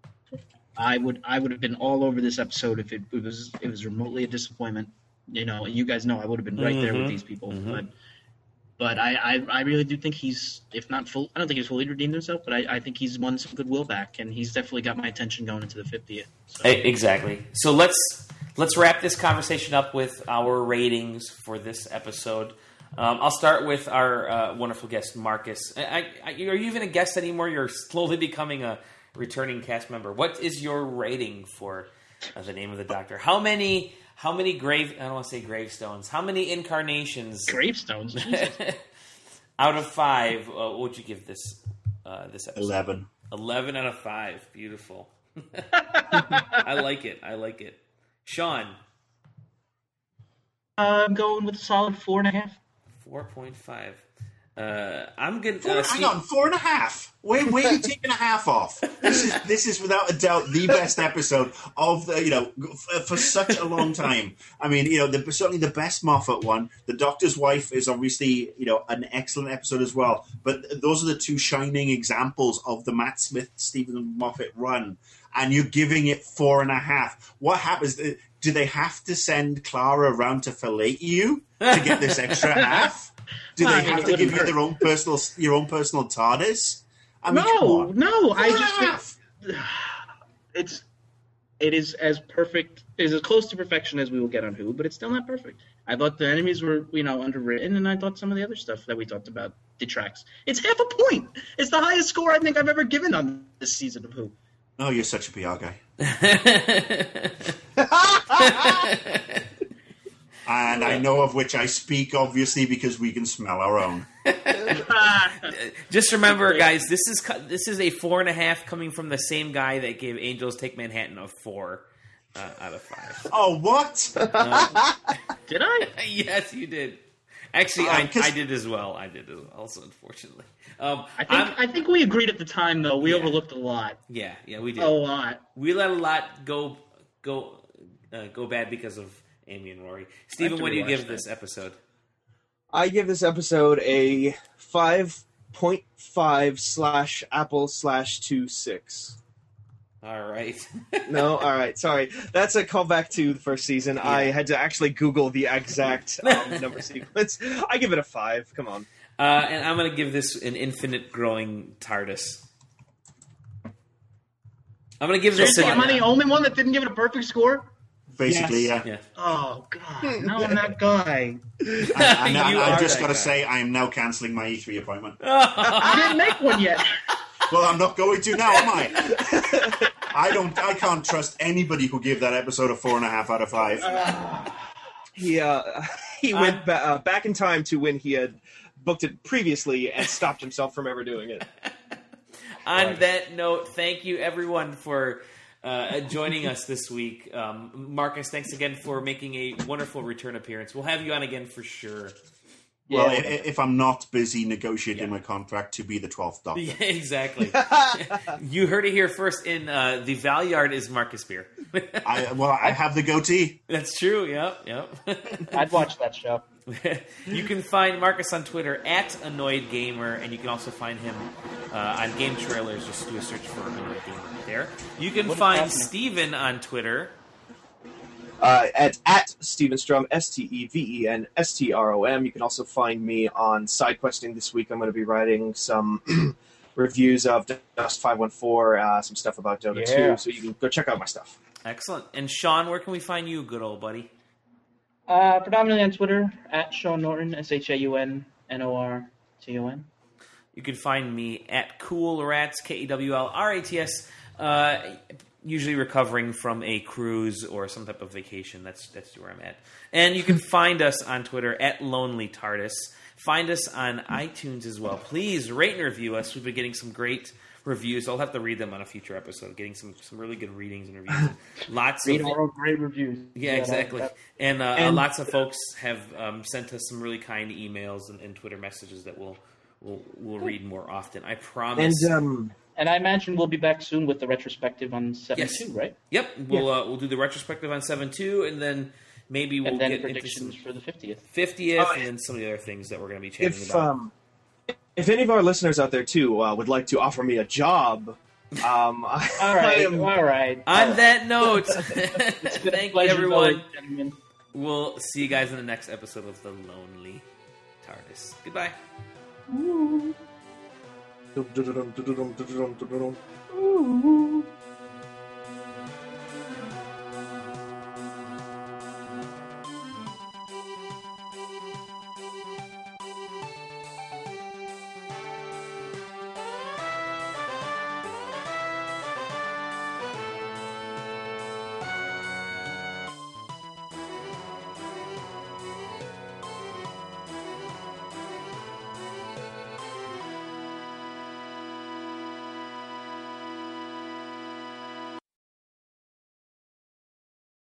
I would have been all over this episode if it was remotely a disappointment. You guys know I would have been right there with these people, but I really do think he's, if not full, I don't think he's fully redeemed himself, but I think he's won some goodwill back, and he's definitely got my attention going into the 50th. So.
Exactly. So let's wrap this conversation up with our ratings for this episode. I'll start with our wonderful guest, Marcus. Are you even a guest anymore? You're slowly becoming a returning cast member. What is your rating for the Name of the Doctor? How many I don't want to say gravestones. How many incarnations?
Gravestones?
Out of 5, what would you give this episode?
11.
11 out of 5. Beautiful. I like it. Sean?
I'm going with a solid 4.5.
4.5. I'm gonna
hang on, 4.5. Where are you taking a half off? This is without a doubt the best episode of the for such a long time. I mean, certainly the best Moffat one. The Doctor's Wife is obviously an excellent episode as well. But those are the two shining examples of the Matt Smith Stephen Moffat run, and you're giving it 4.5. What happens? Do they have to send Clara around to fillet you to get this extra half? Do they have to give you your own personal TARDIS? I mean,
no. It is as perfect, is as close to perfection as we will get on Who, but it's still not perfect. I thought the enemies were, underwritten, and I thought some of the other stuff that we talked about detracts. It's half a point. It's the highest score I think I've ever given on this season of Who.
Oh, you're such a PR guy. And I know of which I speak, obviously, because we can smell our own.
Just remember, guys, this is a 4.5 coming from the same guy that gave Angels Take Manhattan a 4 out of 5.
Oh, what?
Did I?
Yes, you did. Actually, I did as well. Also, unfortunately.
I think we agreed at the time, though. We overlooked a lot.
Yeah, we did.
A lot.
We let a lot go bad because of Amy and Rory. Steven, what do you give this episode?
I give this episode a 5.5/Apple/26.
All right.
No, all right. Sorry. That's a callback to the first season. Yeah. I had to actually Google the exact number sequence. I give it a 5. Come on.
And I'm going to give this an infinite growing TARDIS. I'm going to give this
Am I the only one that didn't give it a perfect score?
Basically,
yes.
yeah.
Oh, God. Now I'm that guy.
I just got to say, I am now cancelling my E3 appointment.
I didn't make one yet.
Well, I'm not going to now, am I? I can't trust anybody who gave that episode a 4.5 out of 5.
He went back in time to when he had booked it previously and stopped himself from ever doing it.
On that note, thank you everyone for joining us this week. Marcus, thanks again for making a wonderful return appearance. We'll have you on again for sure.
Well, if I'm not busy negotiating my contract to be the 12th Doctor.
Yeah, exactly. You heard it here first. In the Valyard is Marcus Beer.
I have the goatee.
That's true. Yep.
I'd watch that show.
You can find Marcus on Twitter @AnnoyedGamer, and you can also find him on Game Trailers. Just do a search for Annoyed Gamer there. You can find Steven on Twitter
at Steven Strom, STEVENSTROM. You can also find me on SideQuesting this week. I'm going to be writing some reviews of Dust 514, some stuff about Dota 2, so you can go check out my stuff.
Excellent. And Sean, where can we find you, good old buddy?
Predominantly on Twitter, @Sean Norton, SHAUNNORTON.
You can find me @KoolRats, KEWLRATS, usually recovering from a cruise or some type of vacation. That's where I'm at. And you can find us on Twitter @LonelyTardis. Find us on iTunes as well. Please rate and review us. We've been getting some great reviews. I'll have to read them on a future episode. Getting some really good readings and reviews.
Read our own great reviews.
Yeah, exactly. And lots of folks have sent us some really kind emails and Twitter messages that we'll read more often. I promise.
And I imagine we'll be back soon with the retrospective on 7-2, right?
Yep. We'll do the retrospective on 7-2, and then maybe we'll get
predictions for the 50th.
And then some of the other things that we're going to be chatting about.
If any of our listeners out there, too, would like to offer me a job...
all right.
On that note, thank you, everyone. We'll see you guys in the next episode of The Lonely TARDIS. Goodbye.
Ooh.